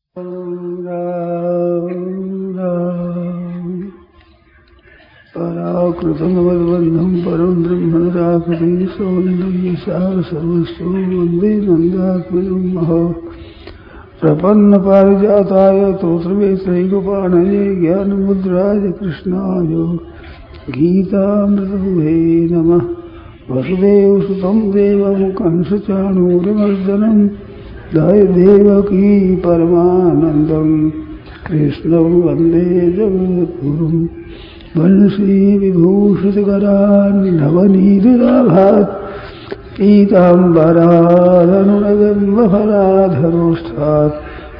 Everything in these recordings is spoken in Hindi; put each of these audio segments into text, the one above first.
पराकृतं वद्बन्धं परं ब्रह्म निराकृति सौन्दर्यसार सर्वस्व वन्दे नन्दात्मजं महा प्रपन्नपारिजाताय तोत्रवेत्रैकपाणये ज्ञानमुद्राय कृष्णाय गीतामृतदुहे नमः। वसुदेवसुतं देवं कंसचाणूरमर्दनं देवकी परमानन्दं कृष्णं वन्दे जगद्गुरुं। वंशीविभूषितकरान्नवनीतिलाभात् पीताम्बरादनुरगन्वफलाधरोष्ठात्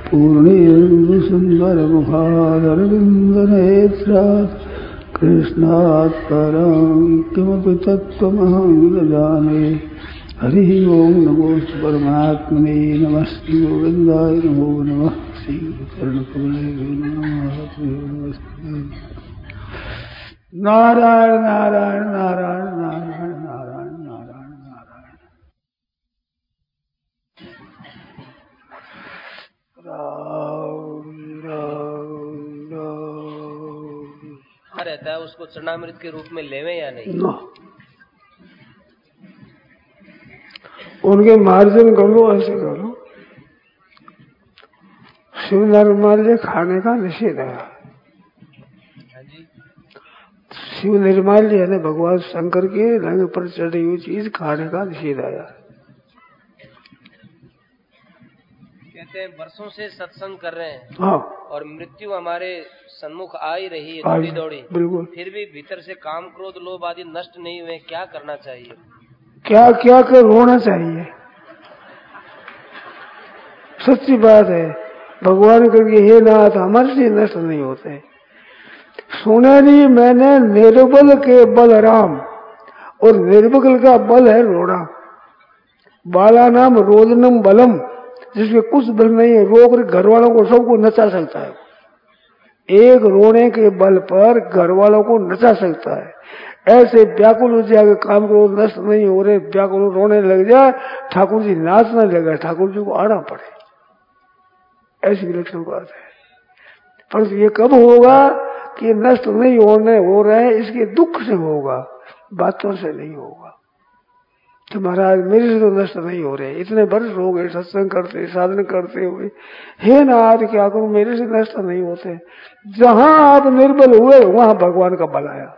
पूर्णेन्दुसुन्दरमुखादरविन्दनेत्रात् कृष्णात् परं किमपि तत्त्वमहं न जाने। हरिः ओं नमोस्तु परमात्मने नमस्ते गोविन्दाय नमो नमः। श्रीचरणकमले नमः। नारायण नारायण नारायण नारायण नारायण नारायण नारायण राम राम राम। रहता है उसको चरणामृत के रूप में लेवे या नहीं? no. उनके मार्जन करो, ऐसे करो। शिव निर्माल्य खाने का निषेध है। शिव निर्माल्य यानी भगवान शंकर के रंग पर चढ़ी हुई चीज खाने का निषेध आया। कहते हैं वर्षों से सत्संग कर रहे हैं, हाँ, और मृत्यु हमारे सन्मुख आ ही रही है दौड़ी दौड़ी, बिल्कुल। फिर भी भीतर से काम क्रोध लोभ आदि नष्ट नहीं हुए, क्या करना चाहिए? क्या क्या कर रोना चाहिए। सच्ची बात है। भगवान करके हे नाथ हमारे से नष्ट नहीं होते। सुनेरी मैंने निर्बल के बल राम, और निर्बल का बल है रोना। बाला नाम रोदनम बलम, जिसके कुछ बल नहीं है, रो कर घर वालों को सबको नचा सकता है। एक रोने के बल पर घर वालों को नचा सकता है। ऐसे व्याकुल हो जाए, काम को नष्ट नहीं हो रहे, व्याकुल रोने लग जाए, ठाकुर जी नाचने लगे, ठाकुर जी को आना पड़े। ऐसी विलक्षण बात है। परंतु ये कब होगा कि नष्ट नहीं हो रहे हैं, इसके दुख से होगा, बातों से नहीं होगा कि महाराज मेरे से तो नष्ट नहीं हो रहे, इतने वर्ष हो गए सत्संग करते साधन करते हुए, हे नाथ क्या करूं मेरे से नष्ट नहीं होते। जहां आप निर्बल हुए वहां भगवान का बल आया।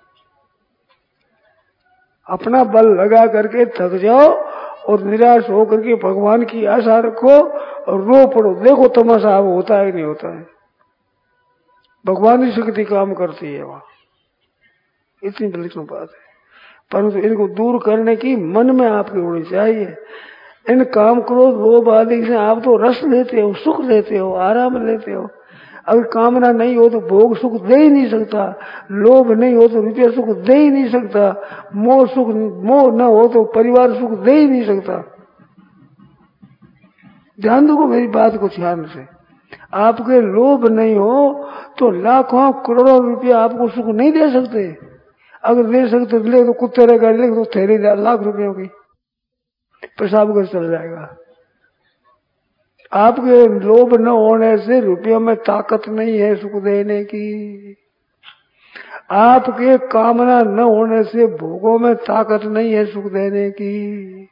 अपना बल लगा करके थक जाओ और निराश होकर के भगवान की आशा रखो और रो पड़ो, देखो तमाशा अब होता है नहीं होता है। भगवान की शक्ति काम करती है वहां, इतनी विलक्षण बात है। परंतु इनको दूर करने की मन में आपकी होनी चाहिए। इन काम क्रोध लोभ आदि से आप तो रस लेते हो, सुख लेते हो, आराम लेते हो। अगर कामना नहीं हो तो भोग सुख दे ही नहीं सकता, लोभ नहीं हो तो रुपया सुख दे ही नहीं सकता, मोह न हो तो परिवार सुख दे ही नहीं सकता। ध्यान दो मेरी बात को ध्यान से। आपके लोभ नहीं हो तो लाखों करोड़ों रुपया आपको सुख नहीं दे सकते। अगर दे सकते ले तो कुत्ते रे गाड़ी ले तो थैली लाख रुपयों की पेशाब कर चल जाएगा। आपके लोभ न होने से रुपयों में ताकत नहीं है सुख देने की। आपके कामना न होने से भोगों में ताकत नहीं है सुख देने की।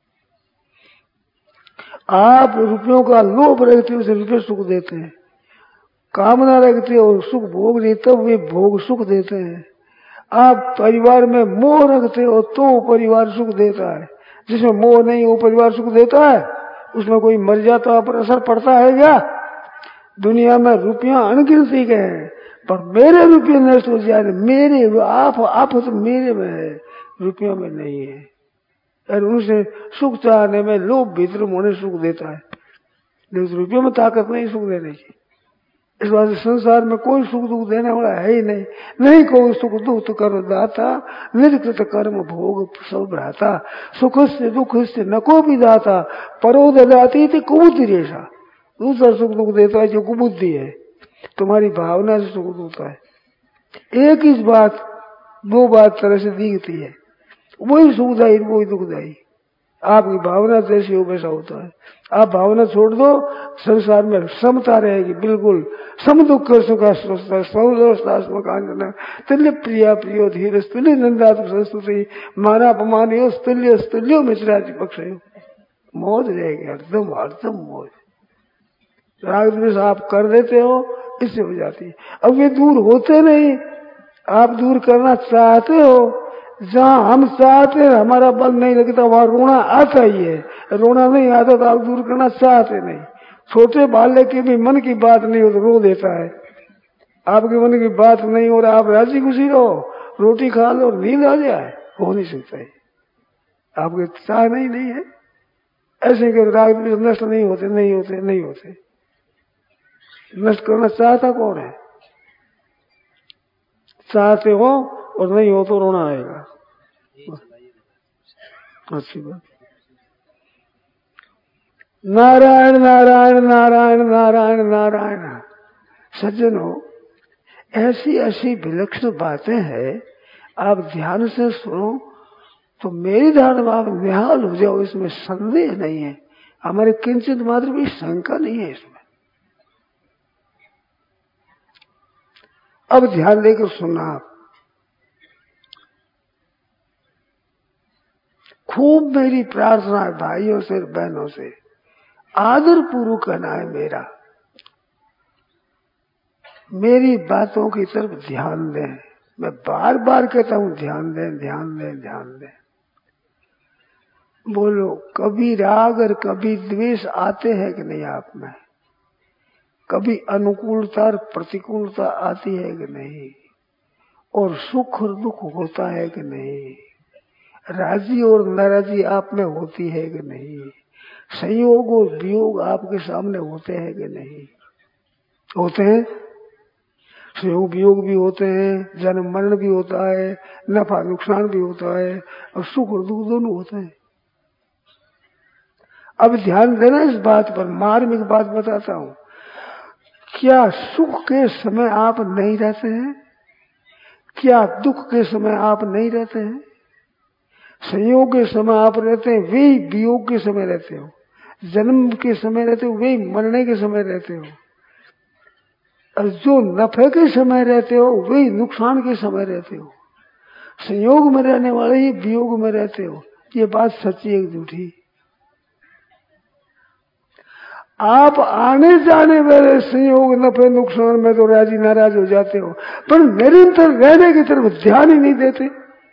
आप रुपयों का लोभ रखते हो उसे रुपये सुख देते हैं, कामना रखते हो सुख भोग नहीं तब वे भोग सुख देते हैं। आप परिवार में मोह रखते हो तो परिवार सुख देता है, जिसमें मोह नहीं वो परिवार सुख देता है? उसमें कोई मर जाता पर असर पड़ता है क्या? दुनिया में रुपया अनगिनती के हैं, पर मेरे रुपये नष्ट हो जाए, मेरे आप तो मेरे में है, रुपयों में नहीं है। और उनसे सुख चाहने में लोभ भीतर होने सुख देता है, लेकिन रुपयों में ताकत नहीं सुख देने की। इस बात से संसार में कोई सुख दुख देने वाला है ही नहीं। नहीं कोई सुख दुख तो कर्म दाता, निर्कृत कर्म भोग सब भ्राता, सुख से दुख से नको भी दाता, परो ददाती थी कुबुद्धि रेशा। दूसरा सुख दुख देता है जो कुबुद्धि है, तुम्हारी भावना से सुख होता है। एक ही बात दो बात तरह से दिखती है, वही सुखदायी वही दुखदायी। आपकी भावना जैसी हो वैसा होता है। आप भावना छोड़ दो, संसार में समता रहेगी, बिल्कुल सम दुख सुखा तुल्य प्रिया प्रियो धीर तुल्य नंदात्म संस्तुति माना अपमान स्तुल्य स्तुल्यो मिश्राज पक्ष मौज रहेगी, हरदम हरदम मौज। राग द्वेष आप कर देते हो, इससे हो जाती है। अब ये दूर होते नहीं, आप दूर करना चाहते हो। जहाँ हम चाहते हैं हमारा बल नहीं लगता, वहां रोना आता ही है। रोना नहीं आता तो आप दूर करना चाहते नहीं। छोटे बालक के भी मन की बात नहीं हो तो रो देता है। आपके मन की बात नहीं हो रहा, आप राजी खुशी रहो, रोटी खा लो, नींद आ जाए, हो नहीं सकता है। आपके चाह नहीं है। ऐसे के राग द्वेष नष्ट नहीं होते, नहीं होते, नहीं होते। नष्ट करना चाहता कौन है? चाहते हो और नहीं हो तो रोना आएगा। अच्छी बात। नारायण नारायण नारायण नारायण नारायण। सज्जनों, ऐसी ऐसी विलक्षण बातें हैं, आप ध्यान से सुनो तो मेरी धारणा आप निहाल हो जाओ, इसमें संदेह नहीं है। हमारे किंचित मात्र भी शंका नहीं है इसमें। अब ध्यान देकर सुनना आप। खूब मेरी प्रार्थना है भाइयों से बहनों से, आदर पूर्वक कहना है मेरा, मेरी बातों की तरफ ध्यान दें। मैं बार बार कहता हूं ध्यान दें, ध्यान दें, ध्यान दें। बोलो, कभी राग और कभी द्वेष आते हैं कि नहीं आप में? कभी अनुकूलता और प्रतिकूलता आती है कि नहीं? और सुख और दुख होता है कि नहीं? राजी और नाराजी आप में होती है कि नहीं? संयोग और वियोग आपके सामने होते हैं कि नहीं? होते हैं। संयोग वियोग भी होते हैं, जन्म मरण भी होता है, नफा नुकसान भी होता है, और सुख और दुख दोनों होते हैं। अब ध्यान देना इस बात पर, मार्मिक बात बताता हूं। क्या सुख के समय आप नहीं रहते हैं? क्या दुख के समय आप नहीं रहते हैं? संयोग के समय आप रहते हैं, वे वियोग के समय रहते हो। जन्म के समय रहते हो, वे मरने के समय रहते हो। और जो नफे के समय रहते हो, वे नुकसान के समय रहते हो। संयोग में रहने वाले ही वियोग में रहते हो। ये बात सच्ची है झूठी? आप आने जाने वाले संयोग नफे नुकसान में तो राजी नाराज हो जाते हो, पर निरंतर रहने की तरफ ध्यान ही नहीं देते।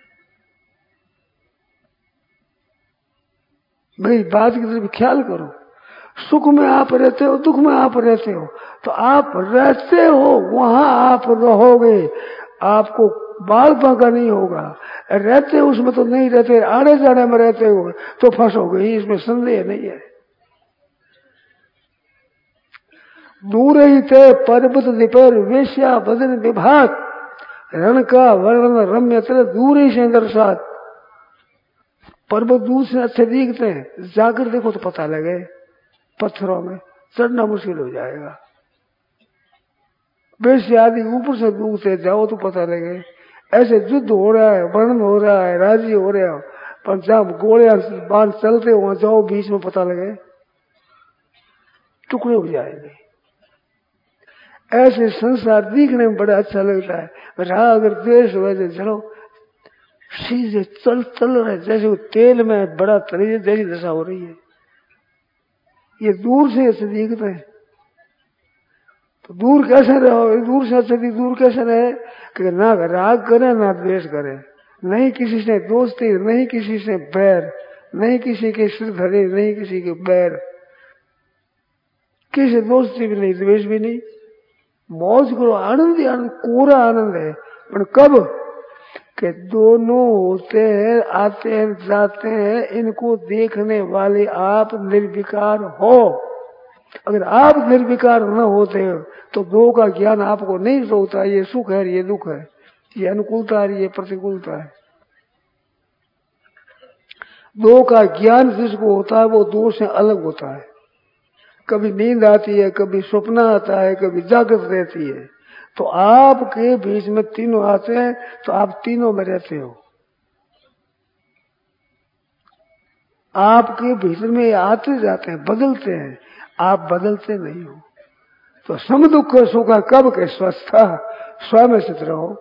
मेरी बात की तरफ ख्याल करो। सुख में आप रहते हो, दुख में आप रहते हो, तो आप रहते हो वहां आप रहोगे, आपको बाल बांका नहीं होगा। रहते हो उसमें तो नहीं रहते, आने जाने में रहते हो तो फंसोगे ही, इसमें संदेह नहीं है। दूर ही थे पर्वत दिपर वेश्या बदन विभाग, रण का वर्णन रम्य दूर ही से दर्शात। पर्वत दूर से अच्छे दिखते हैं, जाकर देखो तो पता लगे पत्थरों में चढ़ना मुश्किल हो जाएगा। वेश्या आदि ऊपर से दूर से जाओ तो पता लगे। ऐसे युद्ध हो रहा है, वर्णन हो रहा है, राजी हो रहे हो, पर जब गोले बांध चलते वहां जाओ बीच में पता लगे टुकड़े हो जाएंगे। ऐसे संसार दिखने में बड़ा अच्छा लगता है। राग और द्वेष वैसे चलो सीधे चल रहे, जैसे वो तेल में बड़ा तरीके जैसी दशा हो रही है। ये दूर से ऐसे दिखते हैं, तो दूर कैसे रहो? दूर से अच्छे दूर कैसे रहे कि ना राग करे ना द्वेष करे, नहीं किसी से दोस्ती, नहीं किसी से बैर, नहीं किसी के सिर धरे, नहीं किसी के बैर, किसी दोस्ती भी नहीं, द्वेष भी नहीं। मौज करो, आनंद ही आनंद, कोरा आनंद है। पर कब कि दोनों होते हैं, आते हैं जाते हैं, इनको देखने वाले आप निर्विकार हो। अगर आप निर्विकार न होते तो दो का ज्ञान आपको नहीं होता। ये सुख है, ये दुख है, ये अनुकूलता है, ये प्रतिकूलता है। दो का ज्ञान जिसको होता है वो दो से अलग होता है। कभी नींद आती है, कभी सपना आता है, कभी जागृत रहती है। तो आपके बीच में तीनों आते हैं, तो आप तीनों में रहते हो। आपके भीतर में ये आते जाते हैं, बदलते हैं, आप बदलते नहीं हो। तो सम दुख सुख कब के स्वस्था स्वयं स्थित रहो।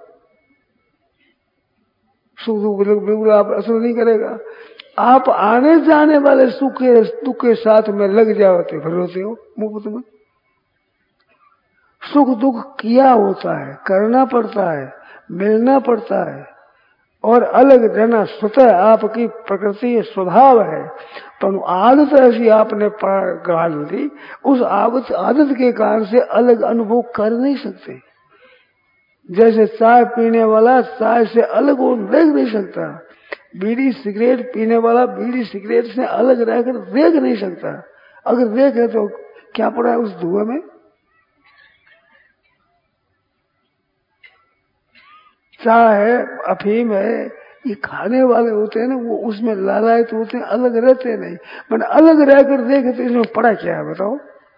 सुख दुख बिल्कुल आप असर नहीं करेगा। आप आने जाने वाले सुख के दुख के साथ में लग जाते फिर होते हो मुफ्त में। सुख दुख किया होता है, करना पड़ता है, मिलना पड़ता है, और अलग रहना स्वतः आपकी प्रकृति स्वभाव है। पर आदत ऐसी आपने गाल दी, उस आदत के कारण से अलग अनुभव कर नहीं सकते। जैसे चाय पीने वाला चाय से अलग वो देख नहीं सकता, बीड़ी सिगरेट पीने वाला बीड़ी सिगरेट से अलग रहकर देख नहीं सकता। अगर देखे तो क्या पड़ा है उस धुएं में। चाय है, अफीम है, ये खाने वाले होते हैं ना, वो उसमें लालायत होते हैं, अलग रहते नहीं। मैंने अलग रहकर देखे तो इसमें पड़ा क्या है बताओ।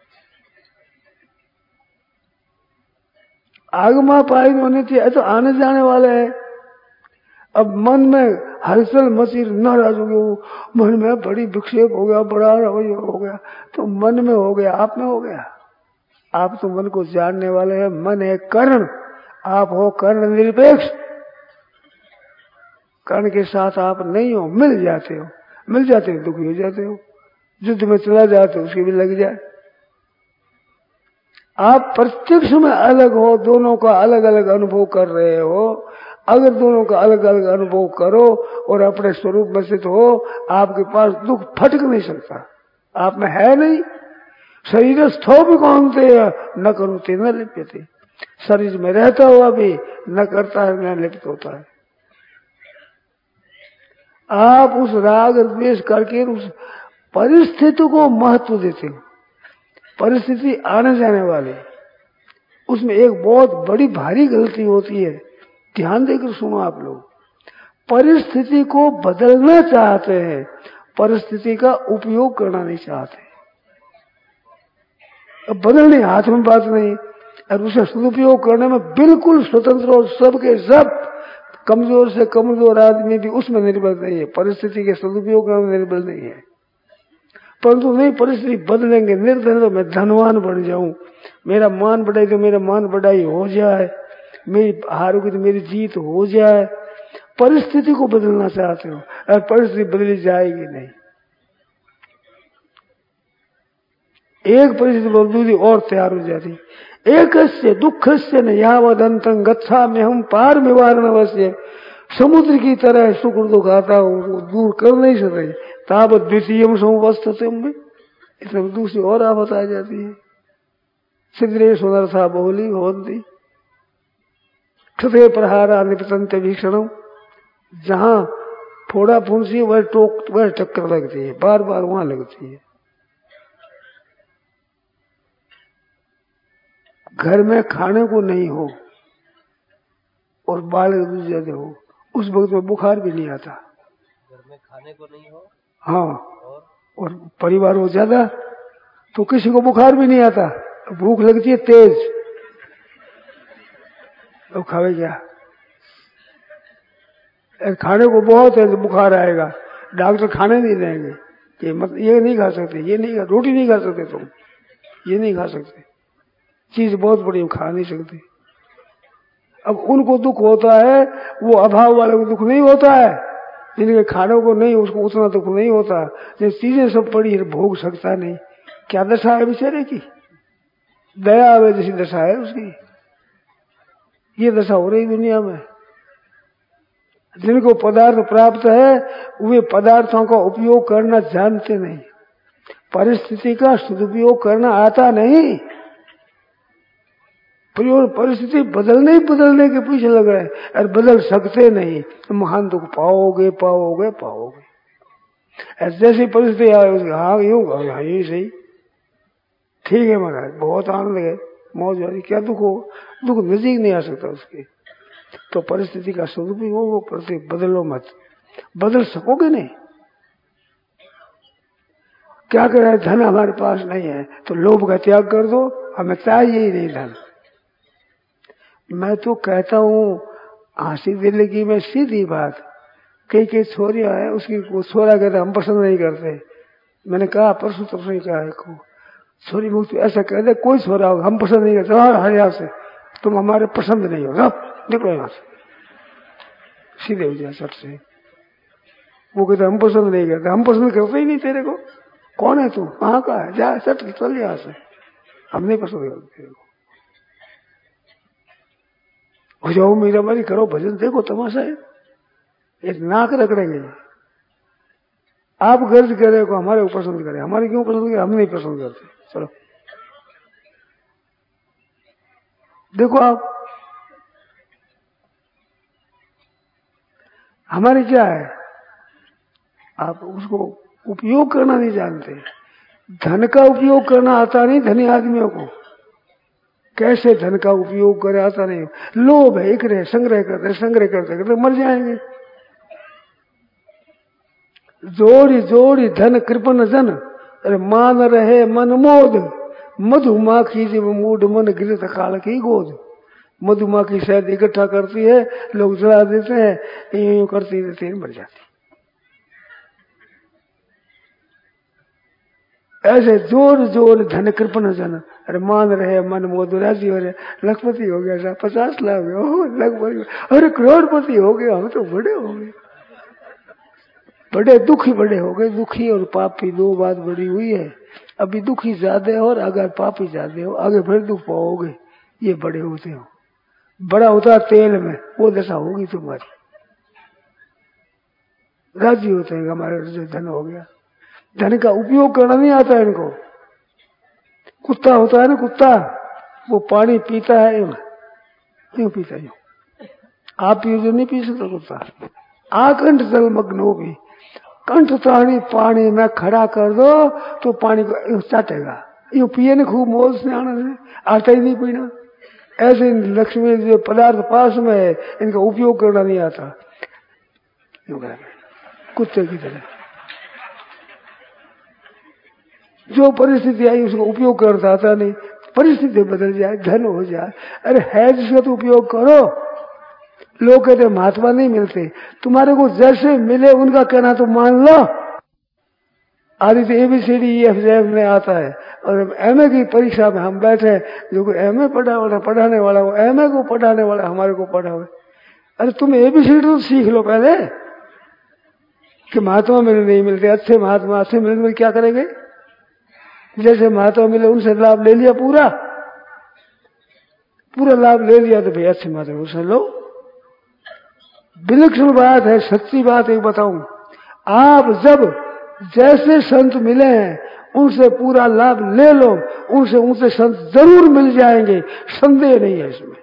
आगमा पाई होनी चाहिए तो आने जाने वाले हैं। अब मन में हलचल मची नाराज हो गया, मन में बड़ी विक्षेप हो गया, बड़ा रवैया हो गया, तो मन में हो गया, आप में हो गया। आप तो मन को जानने वाले हैं, मन है कर्ण, आप हो कर्ण निरपेक्ष। कर्ण के साथ आप नहीं हो, मिल जाते हो, मिल जाते हो दुखी हो जाते हो, युद्ध में चला जाते हो उसकी भी लग जाए। आप प्रत्यक्ष में अलग हो, दोनों का अलग अलग अनुभव कर रहे हो। अगर दोनों का अलग अलग अनुभव करो और अपने स्वरूप में स्थित हो, आपके पास दुख फटक नहीं सकता, आप में है नहीं। शरीर स्थो भी कौनते न करूते न लिप्यते, शरीर में रहता हुआ भी न करता है न लिप्त होता है। आप उस राग द्वेष करके उस परिस्थिति को महत्व देते हो। परिस्थिति आने जाने वाली, उसमें एक बहुत बड़ी भारी गलती होती है, ध्यान देकर सुनो आप लोग। परिस्थिति को बदलना चाहते हैं, परिस्थिति का उपयोग करना नहीं चाहते। अब बदलने हाथ में बात नहीं, और उसे सदुपयोग करने में बिल्कुल स्वतंत्र और सबके सब कमजोर से कमजोर आदमी भी उसमें निर्भर नहीं है, परिस्थिति के सदुपयोग करने में निर्भर नहीं है। परंतु नहीं, परिस्थिति बदलेंगे, निर्धन तो मैं धनवान बन जाऊं, मेरा मान बढ़ाई तो मेरा मान बढ़ाई हो जाए, मेरी हारोगी तो मेरी जीत हो जाए। परिस्थिति को बदलना चाहते हो और परिस्थिति बदली जाएगी नहीं। एक परिस्थिति दूसरी और तैयार हो जाती। एक दुख से न यावदंतं गच्छामि हम पार निवारण अवश्य। समुद्र की तरह सुख दुख आता हो, दूर कर नहीं सकते। तावत द्वितीयम समुपस्थित में इसमें दूसरी और आफत आ जाती है। सिद्रे सुनरथा बहुली होती क्षते प्रहारा निपतंत भीषणम। जहां फोड़ा फुंसी वह टोक वह टक्कर लगती है, बार बार वहां लगती है। घर में खाने को नहीं हो और बाल ज्यादा हो, उस वक्त में बुखार भी नहीं आता। घर में खाने को नहीं हो, हाँ, और परिवार हो ज्यादा तो किसी को बुखार भी नहीं आता। भूख लगती है तेज, तो खावे क्या। खाने को बहुत है तो बुखार आएगा, डॉक्टर खाने नहीं देंगे कि मत ये नहीं खा सकते, ये नहीं खा, रोटी नहीं खा सकते तुम, ये नहीं खा सकते, चीज बहुत बड़ी खा नहीं सकते। अब उनको दुख होता है, वो अभाव वाले को दुख नहीं होता है, जिनके खाने को नहीं उसको उतना दुख नहीं होता। जो चीजें सब पड़ी है भोग सकता नहीं, क्या दशा है बेचारे की, दया आवे जैसी दशा है उसकी। ये दशा हो रही दुनिया में। जिनको पदार्थ प्राप्त है वे पदार्थों का उपयोग करना जानते नहीं, परिस्थिति का सदुपयोग करना आता नहीं। परिस्थिति बदलने के पीछे लग रहे हैं और बदल सकते नहीं। महान दुख पाओगे पाओगे पाओगे। जैसी परिस्थिति आए हाँ यूं हाँ यही सही, ठीक है महाराज, बहुत आनंद है, मौज वाली, क्या दुख हो, दुख नजीक नहीं आ सकता उसके। तो परिस्थिति का सदुपयोग हो, परिस्थिति बदलो मत, बदल सकोगे नहीं। क्या करे, धन हमारे पास नहीं है तो लोभ का त्याग कर दो, हमें चाहिए ही नहीं धन। मैं तो कहता हूं हंसी दिल की में सीधी बात, कई छोरियां हैं, उसकी छोरा कहते हम पसंद नहीं करते। मैंने कहा परसों तरसों ही कहा है को छोरी मुझे ऐसा कह दे, कोई छोरा होगा हम पसंद नहीं करते, हर यहाँ से तुम हमारे पसंद नहीं हो, निकलो यहाँ से, सीधे हो जाए सट से। वो कहते हम पसंद नहीं करते, हम पसंद करते ही नहीं तेरे को, कौन है तू, कहाँ का है, जा सट चल यहाँ से, हम नहीं पसंद करते तेरे को। हो जाओ मेरा मारी करो भजन, देखो तमाशा है, एक नाक रगड़ेंगे। आप गर्ज करे को हमारे को पसंद करे, हमारे क्यों पसंद करे, हम नहीं पसंद करते। चलो देखो आप हमारी क्या है, आप उसको उपयोग करना नहीं जानते। धन का उपयोग करना आता नहीं धनी आदमियों को, कैसे धन का उपयोग करे आता नहीं। लोभ है, एक रहे संग्रह करते मर जाएंगे। जोड़ी जोड़ी धन कृपन जन, अरे मान रहे मन मोद, मधुमाखी जब मूड मन गिरत काल की गोद। मधुमाखी शहद इकट्ठा करती है, लोग जला देते हैं, यूं करती रहती है, मर जाती। ऐसे जोर जोर धन कृपन जन, अरे मान रहे मन मोद, राजी हो रहे, लखपति हो गया, 50 लाख हो लगभग, अरे करोड़पति हो गए, हम तो बड़े हो गए, बड़े दुखी बड़े हो गए। दुखी और पापी दो बात बड़ी हुई है, अभी दुखी ज्यादा हो और अगर पापी ज्यादा हो, आगे फिर दुख पाओगे। ये बड़े होते हो, बड़ा होता तेल में, वो दशा होगी तुम्हारी। राजी होते हैं हमारे जो धन हो गया, धन का उपयोग करना नहीं आता है इनको। कुत्ता होता है ना, कुत्ता वो पानी पीता है यूं पीता है, आप पियो जो नहीं पी सकता कुत्ता। आकंठ जल मग्न हो भी, कंठ ताड़ी पानी में खड़ा कर दो तो पानी को चाटेगा, यूं पिए ना खूब मौज से आनंद से, आता ही नहीं पीना। ऐसे लक्ष्मी जो पदार्थ पास में है, इनका उपयोग करना नहीं आता, कुत्ते की तरह। जो परिस्थिति आई उसको उपयोग करता आता नहीं, परिस्थिति बदल जाए, धन हो जाए, अरे है जिसका तो उपयोग करो। लोग कहते महात्मा नहीं मिलते, तुम्हारे को जैसे मिले उनका कहना तो मान लो। आदि तो ABCD EF में आता है, और MA की परीक्षा में हम बैठे, जो MA पढ़ाने वाला वो MA को पढ़ाने वाला हमारे को पढ़ावे। अरे तुम ABCD तो सीख लो पहले, कि महात्मा मिले नहीं मिलते, अच्छे महात्मा अच्छे मिले क्या करेंगे। जैसे महात्मा मिले उनसे लाभ ले लिया, पूरा लाभ ले लिया, तो भाई अच्छे महात्मा उनसे लो। विलक्षण बात है, सच्ची बात एक बताऊं, आप जब जैसे संत मिले हैं उनसे पूरा लाभ ले लो, उनसे संत जरूर मिल जाएंगे, संदेह नहीं है इसमें।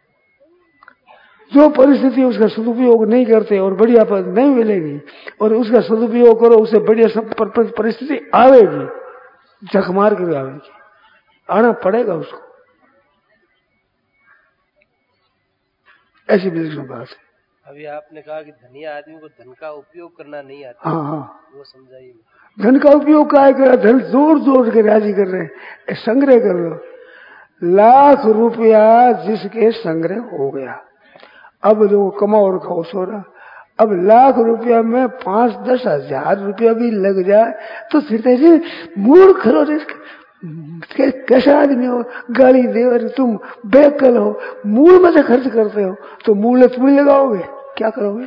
जो परिस्थिति उसका सदुपयोग नहीं करते और बढ़िया पद नहीं मिलेगी, और उसका सदुपयोग करो उससे बढ़िया परिस्थिति आवेगी, झक मार कर आवेगी, आना पड़ेगा उसको। ऐसी विलक्षण बात है। अभी आपने कहा कि धनी आदमी को धन का उपयोग करना नहीं आता। हाँ, वो समझाइए। धन का उपयोग क्या है, धन जोर जोर के राजी कर रहे हैं, संग्रह कर लो। लाख रुपया जिसके संग्रह हो गया, अब जो कमाओ और खाओ सो रहा, अब लाख रुपया में 5-10 हजार रुपया भी लग जाए तो फिर तेरे मूर्ख हो, कैसा आदमी हो, गाली दे और तुम बेकल हो, मूल में से खर्च करते हो, तो मूल तुम लगाओगे, क्या करोगे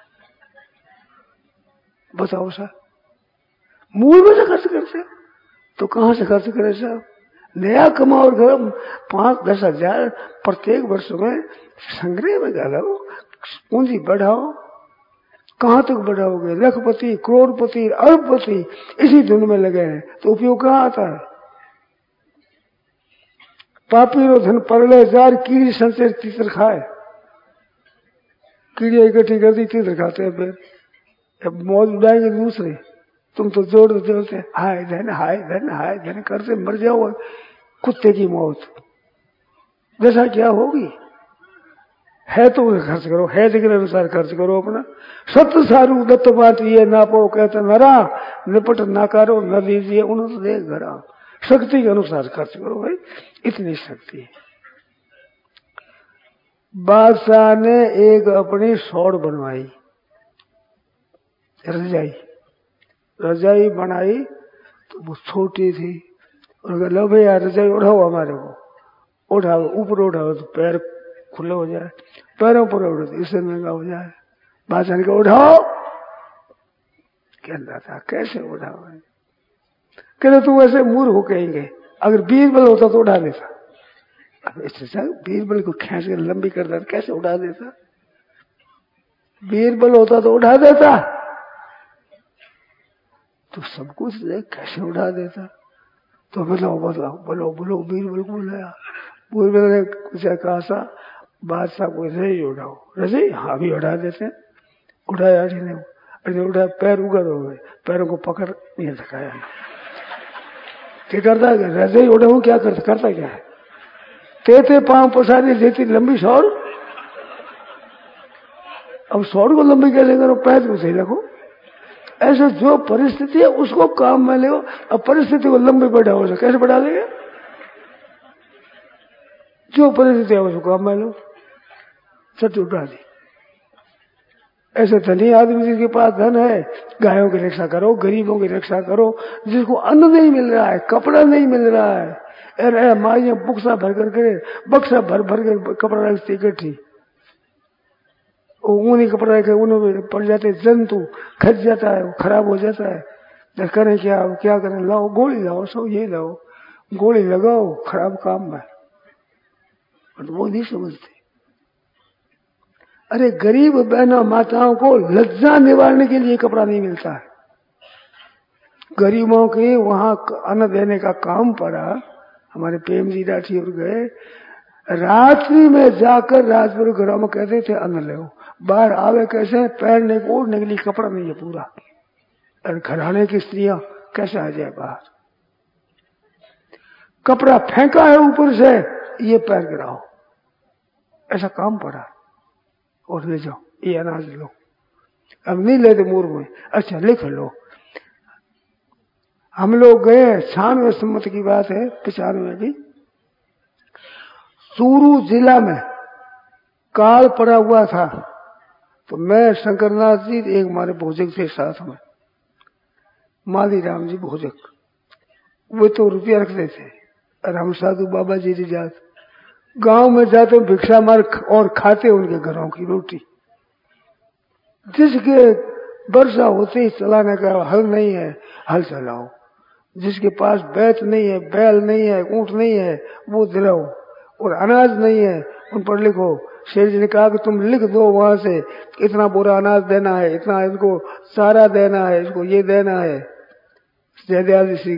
बताओ सर। मूल में से खर्च करते हो तो कहां से खर्च करे साहब। नया कमाओ और करो, 5-10 हजार प्रत्येक वर्ष में संग्रह में डालो, पूंजी बढ़ाओ। कहां तक बढ़ाओगे, लखपति करोड़पति अरबपति इसी धुन में लगे हैं, तो उपयोग कहां आता है। पापी रो धन परले जार, कीड़ी संचय तीतर खाए। कीड़िया इकट्ठी करती तीतर खाते हैं, फिर मौज उड़ाएंगे दूसरे। तुम तो जोड़ जोड़ते हाय धन हाय धन हाय धन करते मर जाओ, कुत्ते की मौत। जैसा क्या होगी, है तो खर्च करो, है दिखने अनुसार खर्च करो अपना। सत्य सारू दत्त बात ये ना पाओ कहते नरा, निपट ना करो न दीजिए उन्हें दे घरा। शक्ति के अनुसार खर्च करो भाई, इतनी शक्ति है। बादशाह ने एक अपनी सौड़ बनवाई, रजाई बनाई तो वो छोटी थी, और लो भैया रजाई उठाओ हमारे को, उठाओ ऊपर उठाओ तो पैर खुले हो जाए, पैरों पर उठो तो इससे महंगा हो जाए। भाषण के उठाओ, कहता था कैसे उठाओ, कहते तू ऐसे मूर्ख हो कहेंगे, अगर बीरबल होता तो उठा देता, अब ऐसे बीरबल को खींच कर लंबी करता तो कैसे उठा देता, बीरबल होता तो उठा देता, तो सब कुछ कैसे उठा देता। तो बोलो बीरबल को बुलाया, बीरबल ने कुछ कहा सा, बादशाह को रजाई उठाओ, रजाई हाँ भी उठा देते, उठाया ने उठाया, पैर उगड़ हो गए, पैरों को पकड़ नहीं सकाया। क्या करता है, रजाई उठाऊ क्या करता क्या है, तेते पांव पसारी देती लंबी सौर, अब सौर को लंबी कैसे करो, पैर को सही रखो। ऐसा जो परिस्थिति है उसको काम में ले, अब परिस्थिति को लंबी बढ़ाओ, कैसे बढ़ा देंगे, जो परिस्थिति है उसको काम में लो, सच उठा दी। ऐसे धनी आदमी जिसके पास धन है, गायों की रक्षा करो, गरीबों की रक्षा करो, जिसको अन्न नहीं मिल रहा है, कपड़ा नहीं मिल रहा है, अरे माइया बुक्सा भर कर करे, बक्सा भर भर कर कपड़ा रखती इकट्ठी, ऊनी कपड़ा रखे, उनमें पड़ जाते जंतु, खच जाता है, वो खराब हो जाता है, तो करें क्या करें, लाओ गोली लाओ, सब ये लाओ, गोली लगाओ, खराब काम है, वो नहीं समझते। अरे गरीब बहनों माताओं को लज्जा निवारने के लिए कपड़ा नहीं मिलता है, गरीबों के वहां अन्न देने का काम पड़ा। हमारे प्रेम जी राठी और गए, रात्रि में जाकर राजपुर घरों में कहते थे अन्न ले, बाहर आवे कैसे, पहनने को ओढ़ने के लिए कपड़ा नहीं है पूरा, और घराने की स्त्रियां कैसे आ जाए बाहर, कपड़ा फेंका है ऊपर से, ये पैर गिराओ, ऐसा काम पड़ा, और ले जाओ ये अनाज लो, अब नहीं लेते मूर्ख में, अच्छा लिख लो। हम लोग गए, 96 सम्मत की बात है, 95 की, चूरू जिला में काल पड़ा हुआ था, तो मैं शंकरनाथ जी एक हमारे भोजक थे साथ में, मालीराम जी भोजक, वो तो रुपया रखते थे, और हम साधु बाबा जी की जात गांव में जाते भिक्षा मार और खाते उनके घरों की रोटी, जिसके वर्षा होते ही चलाने का हल नहीं है, हल चलाओ, जिसके पास बैत नहीं है, बैल नहीं है, ऊंट नहीं है, वो दिलाओ, और अनाज नहीं है उन पर लिखो। शेर जी ने कहा कि तुम लिख दो वहां से, इतना बुरा अनाज देना है, इतना इसको सारा देना है, इसको ये देना है। जयदयाल जी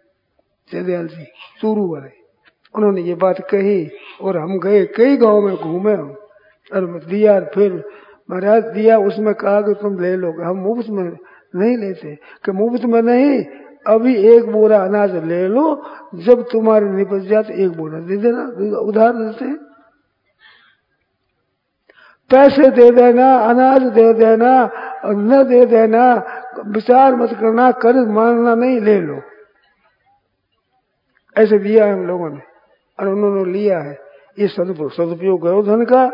चूरू वाले, उन्होंने ये बात कही, और हम गए कई गांव में घूमे हम, और दिया, फिर महाराज दिया, उसमें कहा कि तुम ले लो, हम मुफ्त में नहीं लेते, कि मुफ्त में नहीं, अभी एक बोरा अनाज ले लो, जब तुम्हारे निपट जाते एक बोरा दे देना, उधार देते हैं, पैसे दे देना, अनाज दे देना, और न दे देना, विचार मत करना, कर्ज मांगना नहीं, ले लो, ऐसे दिया है हम लोगों ने, और उन्होंने लिया है। ये सदुपयोग करो धन का।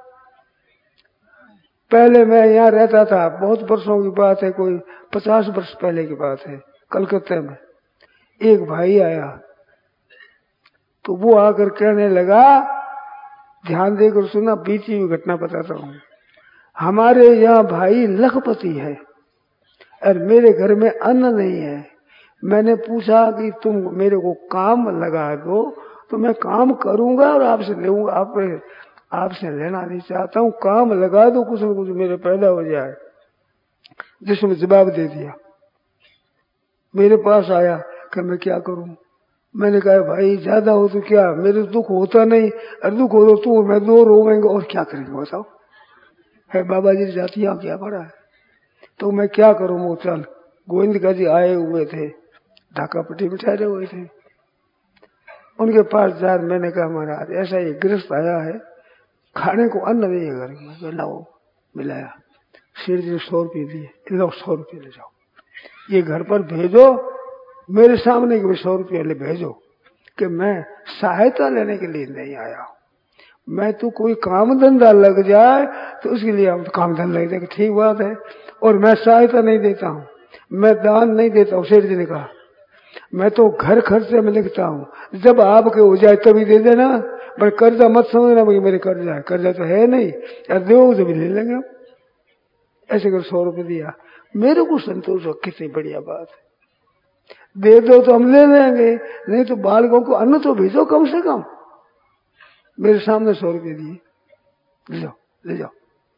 पहले मैं यहाँ रहता था, बहुत वर्षों की बात है, कोई 50 वर्ष पहले की बात है, कलकत्ते में एक भाई आया, तो वो आकर कहने लगा, ध्यान देकर सुना, बीती हुई घटना बताता हूँ, हमारे यहाँ भाई लखपति है और मेरे घर में अन्न नहीं है, मैंने पूछा कि तुम मेरे को काम लगा दो तो मैं काम करूंगा और आपसे लूंगा, आपसे लेना नहीं चाहता हूँ, काम लगा दो, कुछ न कुछ मेरे पैदा हो जाए। जिसने जवाब दे दिया, मेरे पास आया कि मैं क्या करूं। मैंने कहा भाई ज्यादा हो तो क्या, मेरे दुख होता नहीं, और दुख हो तो तू मैं दो रोवेंगे और क्या करेंगे बताओ, है बाबा जी जाति यहाँ क्या पड़ा है, तो मैं क्या करूं। वो चल, गोविंद का जी आए हुए थे, ढाका पट्टी में ठहरे हुए थे, उनके पास जा, मैंने कहा महाराज ऐसा ये गृहस्थ आया है, खाने को अन्न नहीं है घर में, लाओ मिलाया, शेर जी 100 रुपये दिए, लो 100 रुपये ले जाओ, ये घर पर भेजो, मेरे सामने कि 100 रुपये ले भेजो, कि मैं सहायता लेने के लिए नहीं आया हूं, मैं तो कोई काम धंधा लग जाए तो उसके लिए हम काम धंधा लग जाए, ठीक बात है। और मैं सहायता नहीं देता हूँ, मैं दान नहीं देता हूँ। सेठ जी ने कहा मैं तो घर खर्चे में लिखता हूँ, जब आपके हो जाए तभी दे देना, पर कर्जा मत समझना भाई मेरे कर्जा है, कर्जा तो है नहीं यार, दोगे तो भी ले लेंगे। ऐसे कर 100 रुपये दिया, मेरे को संतोष हो, कितनी बढ़िया बात है, दे दो तो हम ले लेंगे, नहीं तो बालकों को अन्न तो भेजो कम से कम। मेरे सामने 100 रुपये दिए, ले जाओ ले जाओ।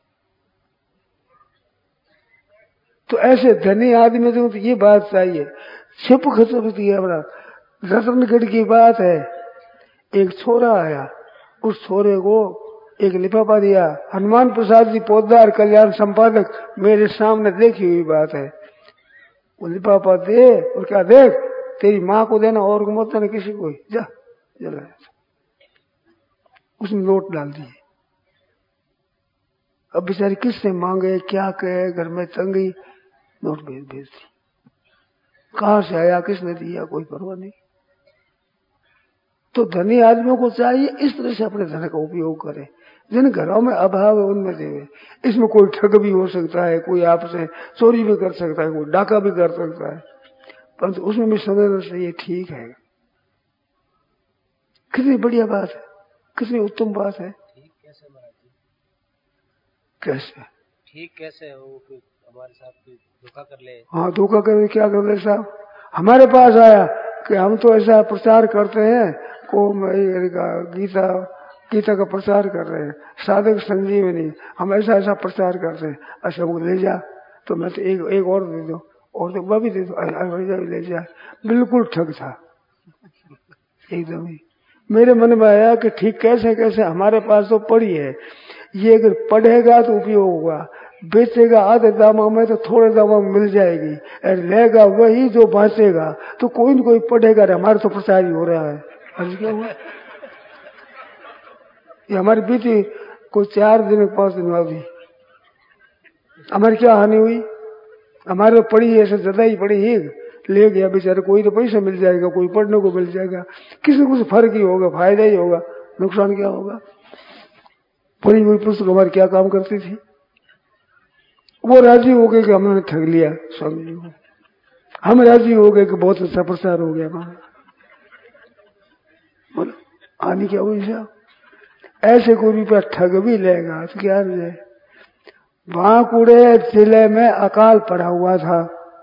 तो ऐसे धनी आदमी तो ये बात चाहिए। छिप खतर दिया बड़ा रतनगढ़ की बात है। एक छोरा आया, उस छोरे को एक लिफाफा दिया, हनुमान प्रसाद जी पोद्दार कल्याण संपादक, मेरे सामने देखी हुई बात है। वो लिफाफा दे और क्या, देख तेरी माँ को देना और मत देना किसी को, जा जला। उसने नोट डाल दिए। अब बेचारी किससे मांगे, क्या कहे, घर में तंगी, नोट भेज दी। कहां से आया, किसने दिया, कोई परवाह नहीं। तो धनी आदमियों को चाहिए इस तरह से अपने धन का उपयोग करें। जिन घरों में अभाव है उनमें देवे। इसमें कोई ठग भी हो सकता है, कोई आपसे चोरी भी कर सकता है, कोई डाका भी कर सकता है, परंतु उसमें भी समझना चाहिए ठीक है। कितनी बढ़िया बात है, कितनी उत्तम बात है। ठीक कैसे महाराज जी? कैसे ठीक कैसे हो कि हमारे साथ कोई धोखा कर ले? हाँ धोखा कर, क्या कर ले साहब, हमारे पास आया कि हम तो ऐसा प्रचार करते हैं को गीता का प्रचार कर रहे हैं, साधक संजीवनी, हम ऐसा ऐसा प्रचार करते हैं। अच्छा वो ले जा, तो मैं तो एक और दे दो, और तो वह भी दे दो, ले जा। बिल्कुल ठग था एकदम ही। मेरे मन में आया कि ठीक कैसे कैसे, हमारे पास तो पड़ी है, ये अगर पढ़ेगा तो उपयोग होगा, बेचेगा आधे दामों में तो थोड़े दामों में मिल जाएगी, और लेगा वही जो बांचेगा, तो कोई न कोई पढ़ेगा। हमारा तो प्रचार ही हो रहा है। क्या हुआ, ये हमारी बीती कोई 4 दिन 5 दिन अभी हमारी क्या हानि हुई, हमारे तो पड़ी ऐसे ज्यादा ही पड़ी ही, ले गया बेचारे, कोई तो पैसा मिल जाएगा, कोई पढ़ने को मिल जाएगा, किसी को कुछ फर्क ही होगा, फायदा ही होगा, नुकसान क्या होगा। पढ़ी हुई पुस्तक हमारी क्या काम करती थी। वो राजी हो गए कि हमने ठग लिया स्वामी जी को, हम राजी हो गए कि बहुत अच्छा प्रचार हो गया हमारा। हानि क्या हुई साहब, ऐसे कोई रुपया ठग भी लेगा तो क्या मिले। बांकुड़े जिले में अकाल पड़ा हुआ था,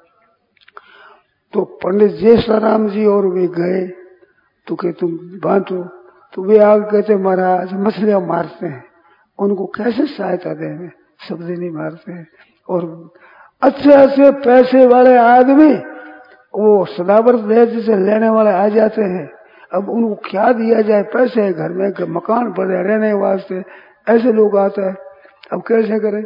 तो पंडित जयसाराम जी और वे गए तो कि तुम बांटो, तो वे आगे कहते महाराज मछलियां मारते हैं, उनको कैसे सहायता दें, सब्जी नहीं मारते हैं। और अच्छे अच्छे पैसे वाले आदमी वो सदावर्त दहेज से लेने वाले आ जाते हैं, अब उनको क्या दिया जाए, पैसे घर में मकान पड़े रहने वास्ते, ऐसे लोग आते हैं, अब कैसे करें।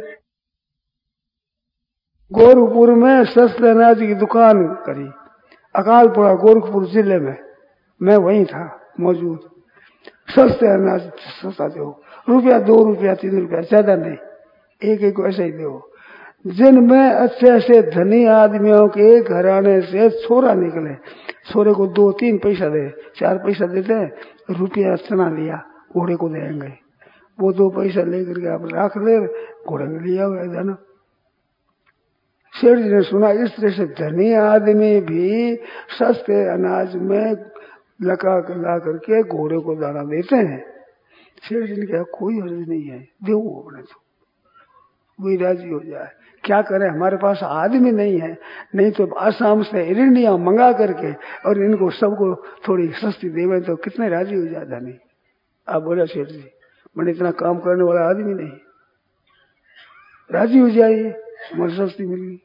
गोरखपुर में सस्ते अनाज की दुकान करी, अकाल पड़ा गोरखपुर जिले में, मैं वहीं था मौजूद। सस्ते अनाज सस्ता दो, रुपया 2 रुपया 3 रुपया, ज्यादा नहीं, एक को ऐसे ही दो। जिनमें अच्छे अच्छे धनी आदमियों के घराने से छोरा निकले, छोरे को 2-3 पैसा दे, 4 पैसा देते, रुपया चना लिया, घोड़े को देंगे, वो 2 पैसा लेकर के आप रख ले, घोड़े में लिया हुआ धन। सेठ जी ने सुना इस तरह से धनी आदमी भी सस्ते अनाज में लगा करके घोड़े को दाना देते हैं। सेठ जी ने कहा कोई हर्ज नहीं है, दो अपने तो, वही राजी हो जाए। क्या करें, हमारे पास आदमी नहीं है, नहीं तो आसाम से इरंडिया मंगा करके और इनको सबको थोड़ी सस्ती देवे तो कितने राजी हो जाए धनी। आप बोले सेठ जी मैंने इतना काम करने वाला आदमी नहीं, राजी हो जाइए, मुझे सस्ती मिली।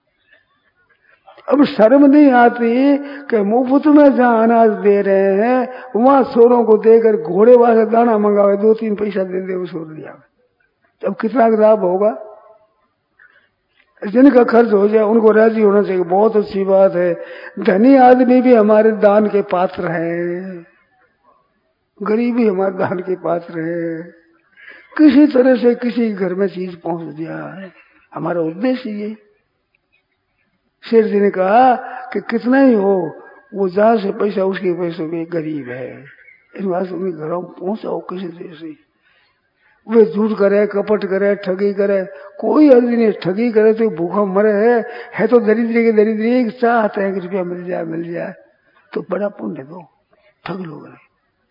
अब शर्म नहीं आती कि मुफ्त में जहां अनाज दे रहे हैं वहां छोरों को देकर घोड़े वाले दाना मंगावे, 2-3 पैसा दे दे उस लिया, अब कितना लाभ होगा। जिनका खर्च हो जाए उनको राजी होना चाहिए, बहुत अच्छी बात है। धनी आदमी भी हमारे दान के पात्र हैं, गरीब भी हमारे दान के पात्र है। किसी तरह से किसी घर में चीज पहुंच जाए, हमारा उद्देश्य ये। शेर जी ने कहा कि कितना ही हो, वो जहां से पैसा उसके पैसे में गरीब है, इन बात घरों पहुंचाओ किसी तरह से। वे झूठ करे, कपट करे, ठगी करे, कोई अर्ज नहीं। ठगी करे तो भूखा मरे है तो दरिद्र के दरिद्र एक चाहते हैं कि रुपया मिल जाए तो बड़ा पुण्य दो। ठग लोग नहीं,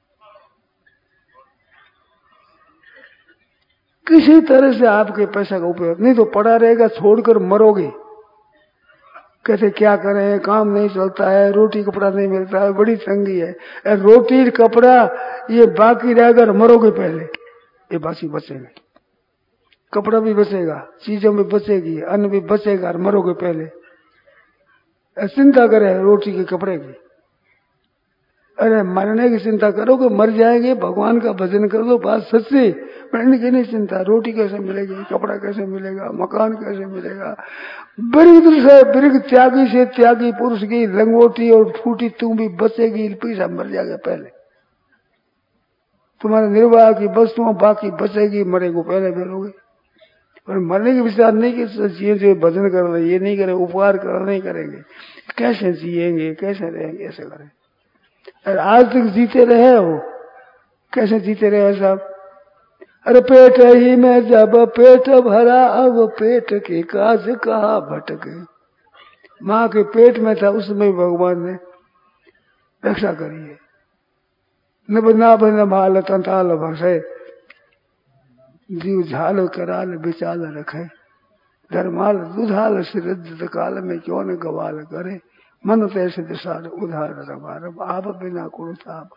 किसी तरह से आपके पैसा का उपयोग नहीं तो पड़ा रहेगा, छोड़कर मरोगे। कहते क्या करें, काम नहीं चलता है, रोटी कपड़ा नहीं मिलता है, बड़ी तंगी है। रोटी कपड़ा ये बाकी रहेगा, मरोगे पहले ये बाकी बचेगा। कपड़ा भी बचेगा, चीजों में बचेगी, अन्न भी बचेगा और मरोगे पहले। चिंता करे रोटी के कपड़े की, अरे मरने की चिंता करोगे मर जाएंगे। भगवान का भजन कर दो, बात सच्ची। मरने की नहीं चिंता, रोटी कैसे मिलेगी, कपड़ा कैसे मिलेगा, मकान कैसे मिलेगा। बिरग त्यागी से त्यागी पुरुष की लंगोटी और फूटी तू भी बचेगी, पैसा मर जाएगा पहले। तुम्हारे निर्वाह की वस्तुओं बाकी बचेगी, मरेगो पहले मिलोगे। और मरने के विचार नहीं कि जिए भजन कर रहे, ये नहीं करे, उपकार कर नहीं करेंगे, कैसे जिएंगे, कैसे रहेंगे, ऐसे करें। और आज तक जीते रहे हो, कैसे जीते रहे साहब। अरे पेट ही में जब पेट भरा, अब पेट के काज कहा भटके। माँ के पेट में था उसमें भगवान ने रक्षा करी है। नब भाल तंताल भसे, जीव झाल कराल बिचाल रखे। धर्माल दुधाल सिद्ध काल में क्यों न गवाल करे। मन तैसे दिशाल उधार रबार, आप बिना कुरुताप।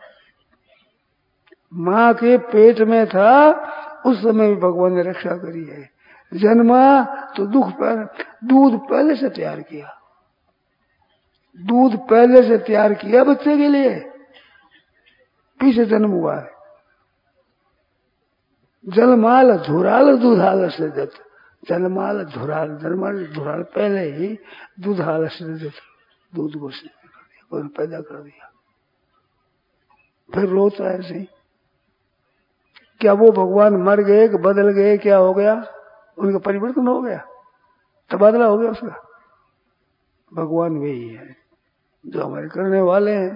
माँ के पेट में था उस समय भी भगवान ने रक्षा करी है। जन्मा तो दूध पहले से तैयार किया, दूध पहले से तैयार किया बच्चे के लिए, पीछे जन्म हुआ है। जलमाल धुराल दूधाल सृजत, जलमाल धुराल, जलमाल धुराल पहले ही दूधाल सृजत, दूध को और पैदा कर दिया। फिर रोता है ऐसे। क्या वो भगवान मर गए कि बदल गए, क्या हो गया, उनका परिवर्तन हो गया, तबादला हो गया उसका। भगवान वही है जो हमारे करने वाले हैं।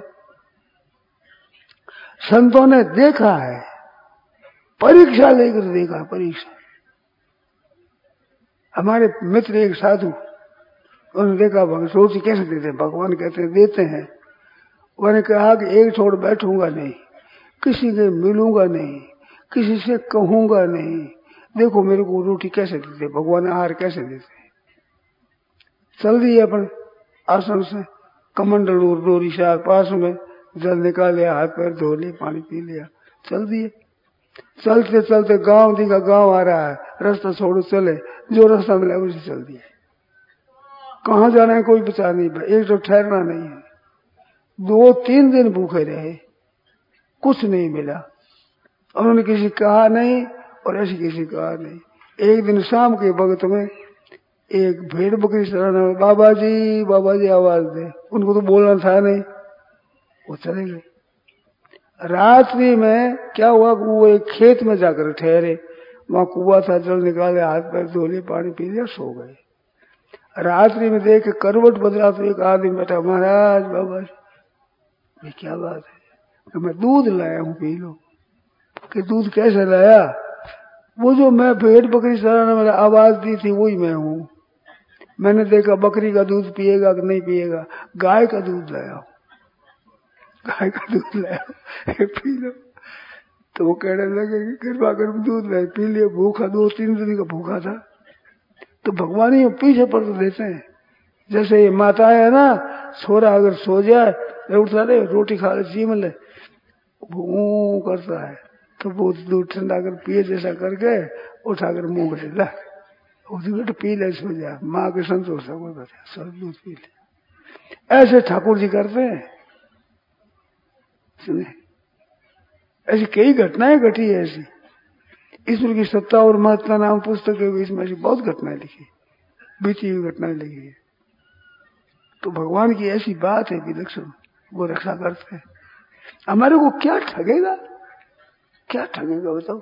संतों ने देखा है, परीक्षा लेकर देखा, परीक्षा। हमारे मित्र एक साधु, उन्होंने देखा रोटी कैसे देते हैं, भगवान कहते देते हैं। उन्होंने कहा कि एक छोड़ बैठूंगा नहीं, किसी से मिलूंगा नहीं, किसी से कहूंगा नहीं, देखो मेरे को रोटी कैसे देते, भगवान आहार कैसे देते। चल दिए अपन आसन से, कमंडल डोरी शाह पास में, जल निकाले, हाथ पैर धो लिए, पानी पी लिया, चल दिए। चलते चलते गांव दिखा, गांव आ रहा है, रास्ता छोड़ो चले, जो रास्ता मिला उसे चल दिए। कहाँ जाना है कोई बचा नहीं, एक तो ठहरना नहीं है। 2-3 दिन भूखे रहे, कुछ नहीं मिला। उन्होंने किसी कहा नहीं और ऐसी किसी कहा नहीं। एक दिन शाम के वक्त में एक भेड़ बकरी चराने में, बाबा जी आवाज दे, उनको तो बोलना था नहीं, वो चले गए। रात्रि में क्या हुआ, वो एक खेत में जाकर ठहरे, वहां कुआं था, जल निकाले, हाथ पैर धो लिए, पानी पी लिया, सो गए। रात्रि में देख करवट बदला तो एक आदमी बैठा, महाराज बाबा ये क्या बात है, तो मैं दूध लाया हूं, पी लो। कि दूध कैसे लाया, वो जो मैं भेड़ बकरी चराने में आवाज दी थी वही मैं हूं। मैंने देखा बकरी का दूध पिएगा कि नहीं पिएगा, गाय का दूध लाया हूं, गाय का दूध लाया पी लो। तो वो कहने लगे कि कृपा कर दूध लाए, पी लिया। भूखा 2-3 दिन का भूखा था। तो भगवान ही पीछे पड़ देते हैं। जैसे ये माता है ना, छोरा अगर सो जाए, उठता रहे, रोटी खा ले, चीम ले, वो करता है, तो वो दूध ठंडा कर पिए, जैसा करके उठाकर मुंह में ला, उसमें तो पी ले, सो जा, माँ के संतोष है, कोई बता सब दूध पी ले। ऐसे ठाकुर जी करते हैं। सुने, ऐसी कई घटनाएं घटी है। ऐसी ईश्वर की सत्ता और महत्ता नाम पुस्तक के बीच में ऐसी बहुत घटनाएं लिखी, बीती हुई घटनाएं लिखी है। तो भगवान की ऐसी बात है विलक्षण, वो रक्षा करते हैं। हमारे को क्या ठगेगा, क्या ठगेगा बताओ।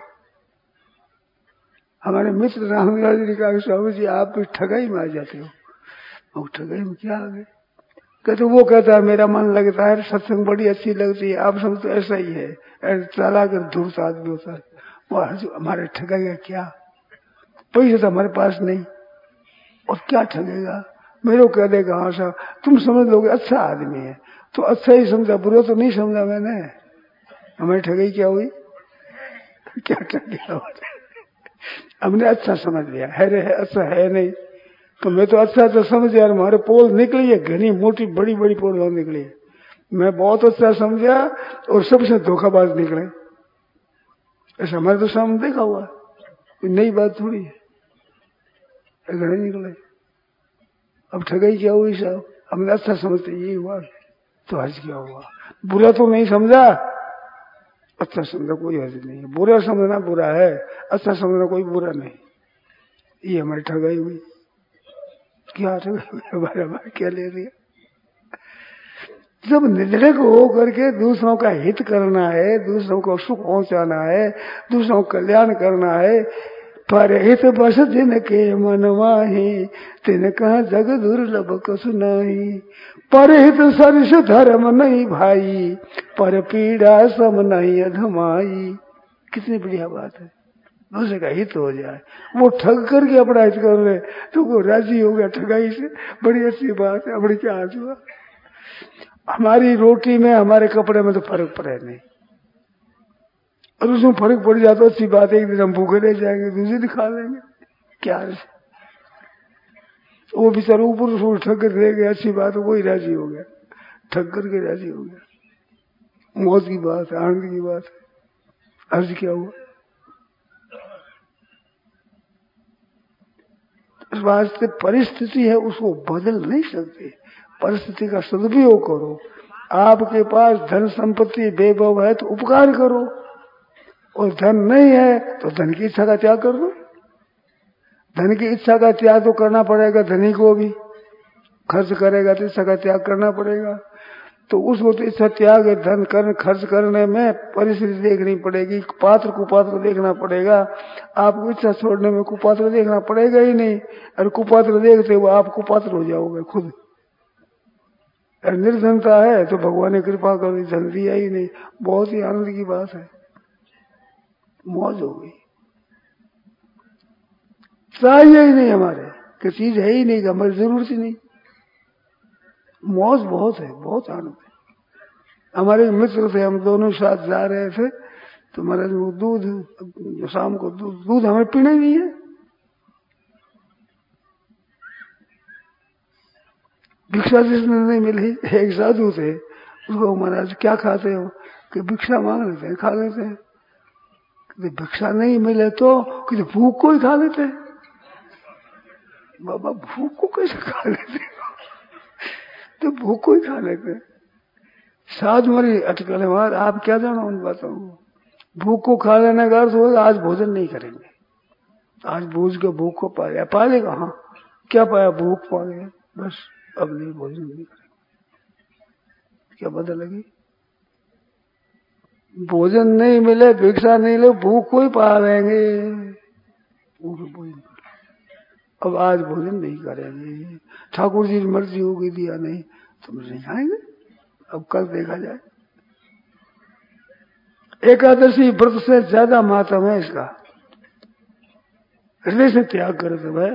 हमारे मित्र रामदास जी ने कहा, स्वामी जी आप भी ठगाई में आ जाते हो। और ठगाई में क्या आ गए, कहते वो कहता है मेरा मन लगता है, सत्संग बड़ी अच्छी लगती है, आप सब तो ऐसा ही है, चालाक धूर्त आदमी होता है। वो हमारे ठगेगा क्या? पैसे तो हमारे पास नहीं और क्या ठगेगा? मेरे को कह देगा हाँ साहब तुम समझ लोगे अच्छा आदमी है तो अच्छा ही समझा, बुरा तो नहीं समझा मैंने। हमारी ठगी क्या हुई? क्या ठग? हमने अच्छा समझ लिया है रे, अच्छा है नहीं तो मैं तो अच्छा तो समझ यार, हमारे पोल निकली है घनी मोटी बड़ी बड़ी पोल निकली है, मैं बहुत अच्छा समझा और सबसे धोखाबाज निकले। ऐसा हमारे तो सामने देखा हुआ, नई बात थोड़ी है, घने निकले। अब ठगाई क्या हुई साहब? हमने अच्छा समझते यही हुआ तो हर्ज क्या हुआ? बुरा तो नहीं समझा, अच्छा समझा कोई हर्ज नहीं है। बुरा समझना बुरा है, अच्छा समझना कोई बुरा नहीं। ये हमारी ठगाई हुई। क्या ठगाई हुई? हमारा क्या ले लिया? जब निर्णय हो करके दूसरों का हित करना है, दूसरों को सुख पहुंचाना है, दूसरों का कल्याण करना है, परहित बस जिनके मन माही तिन कहा जग दुर्लभ कसु नाही। परहित सरिस धर्म नहीं भाई, पर पीड़ा सम नहीं अधमाई। कितनी बढ़िया बात है, दूसरे का हित हो जाए। वो ठग करके अपना हित कर रहे तो वो राजी हो गया ठगाई से, बड़ी अच्छी बात है। अपने क्या हाथ हुआ? हमारी रोटी में हमारे कपड़े में तो फर्क पड़े नहीं, और उसमें फर्क पड़ जाता अच्छी बात है। एक दिन हम भूखे रह जाएंगे, दूसरे दिन खा लेंगे, क्या है? वो बेचारा ऊपर से ठग कर रह गया, अच्छी बात है, वही राजी हो गया, ठग करके राजी हो गया। मौज की बात है, आनंद की बात है। अर्ज क्या हुआ? इस वास्ते परिस्थिति है उसको बदल नहीं सकते, परिस्थिति का सदुपयोग करो। आपके पास धन संपत्ति वैभव है तो उपकार करो, और धन नहीं है तो धन की इच्छा का त्याग कर दो। धन की इच्छा का त्याग तो करना पड़ेगा, धनी को भी खर्च करेगा तो इच्छा का त्याग करना पड़ेगा। तो उसको तो इच्छा त्याग है, धन खर्च करने में परिस्थिति देखनी पड़ेगी, पात्र कुपात्र देखना पड़ेगा। आपको इच्छा छोड़ने में कुपात्र देखना पड़ेगा ही नहीं, और कुपात्र देखते हुए आप कुपात्र हो जाओगे खुद। और निर्धनता है तो भगवान ने कृपा कर दी, धन दिया ही नहीं, बहुत ही आनंद की बात है, मौज हो गई। चाहिए ही नहीं हमारे, कि चीज है ही नहीं, हमारी जरूरत ही नहीं, मौज बहुत है, बहुत आनंद है। हमारे मित्र थे, हम दोनों साथ जा रहे थे तो महाराज वो दूध शाम को दूध हमें पीना ही नहीं है। भिक्षा जिसने नहीं मिली, एक साधु थे, उसको महाराज क्या खाते हो? कि भिक्षा मांग लेते हैं, खा लेते हैं। भिक्षा नहीं मिले तो कि भूख को ही खा लेते हैं। बाबा भूख को कैसे खा लेते हैं? तो भूख को ही खा लेते हैं। साध मरी अटकल है, आप क्या जानो उन बातों को। भूख को खा लेने का अर्थ होगा आज भोजन नहीं करेंगे, आज बूझ के भूख को पाया, पालेगा। हाँ क्या पाया? भूख पा गया, बस अब नहीं भोजन नहीं करेंगे। क्या बदलेगी? भोजन नहीं मिले, भिक्षा नहीं ले, भूख को ही पा लेंगे। अब आज भोजन नहीं करेंगे, ठाकुर जी की मर्जी होगी, दिया नहीं तो नहीं खाएंगे, अब कल देखा जाए। एकादशी व्रत से ज्यादा मातम है इसका, हृदय से त्याग कर दो भाई।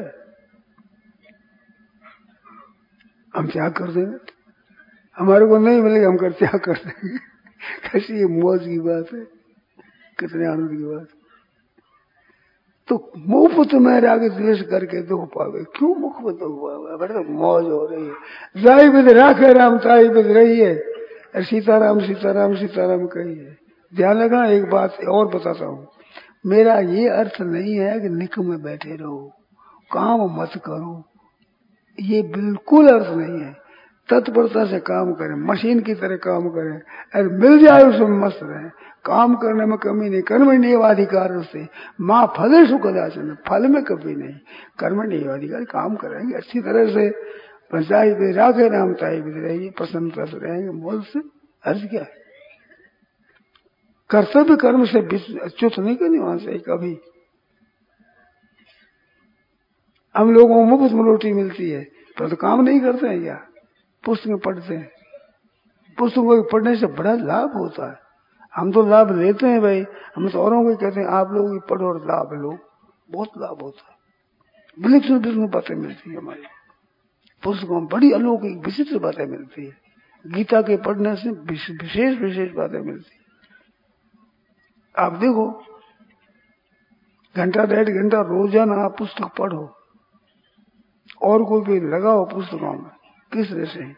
हम त्याग कर देंगे, हमारे को नहीं मिलेगा, हम कर त्याग कर देंगे। कैसी ये मौज की बात है, कितने आनंद की बात। तो मुफ्त में राग द्वेष करके दुख पावे, क्यों मुख में दुख पावे? बड़े मौज हो रही है। जाई बिद राखे राम ताई बिद रही है, सीताराम सीताराम सीताराम कहिए। ध्यान लगा, एक बात और बताता हूँ, मेरा ये अर्थ नहीं है कि निक में बैठे रहो, काम मत करो, ये बिल्कुल अर्थ नहीं है। तत्परता से काम करें, मशीन की तरह काम करें, और मिल जाए उसमें मस्त रहे, काम करने में कमी नहीं। कर्मण्येवाधिकार से माँ फलेषु कदाचन, फल में कभी नहीं। कर्मण्येवाधिकार, काम करेंगे अच्छी तरह से, पंचाई पे राखे राम ताई भी रहेंगे, प्रसन्नता से रहेंगे, मौज से। अर्ज क्या है? कर्तव्य कर्म से अच्युत नहीं करनी वहां से कभी। हम लोगों को मुफ्त में रोटी मिलती है पर तो काम नहीं करते हैं क्या? पुस्तकें पढ़ते हैं, पुस्तकों के पढ़ने से बड़ा लाभ होता है। हम तो लाभ लेते हैं भाई, हम तो औरों को कहते हैं आप लोग पढ़ो और लाभ लो, बहुत लाभ होता है। विलक्षण विलक्षण बातें मिलती है हमारी पुस्तकों में, बड़ी अलौकिक विचित्र बातें मिलती है। गीता के पढ़ने से विशेष विशेष बातें मिलती है। आप देखो, घंटा 1.5 घंटा रोजाना आप पुस्तक पढ़ो और कोई भी लगाओ पुस्तकों में, किस तरह से।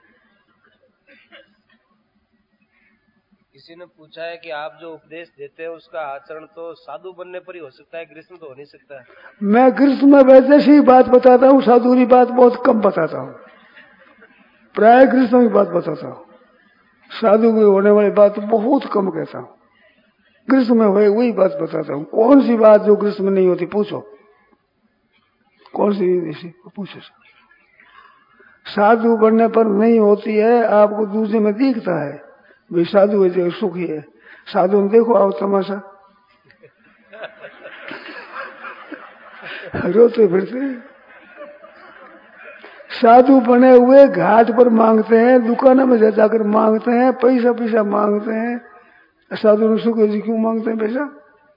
किसी ने पूछा है कि आप जो उपदेश देते हैं उसका आचरण तो साधु बनने पर ही हो सकता है, कृष्ण तो हो नहीं सकता है। मैं कृष्ण में वैसे ही बात बताता हूँ, साधु की बात बहुत कम बताता हूँ, प्राय कृष्ण की बात बताता हूँ, साधु की होने वाली बात बहुत कम कहता हूँ। कृष्ण में हुए वही बात बताता हूँ। कौन सी बात जो कृष्ण में नहीं होती पूछो, कौन सी पूछो। साधु बनने पर नहीं होती है, आपको दूसरे में दिखता है भाई साधु है जो सुखी है। साधु में देखो आओ तमाशा रोते फिरते। साधु बने हुए घाट पर मांगते हैं, दुकानों में जाकर मांगते हैं, पैसा पैसा मांगते हैं। साधु ने सुख जी क्यों मांगते हैं पैसा?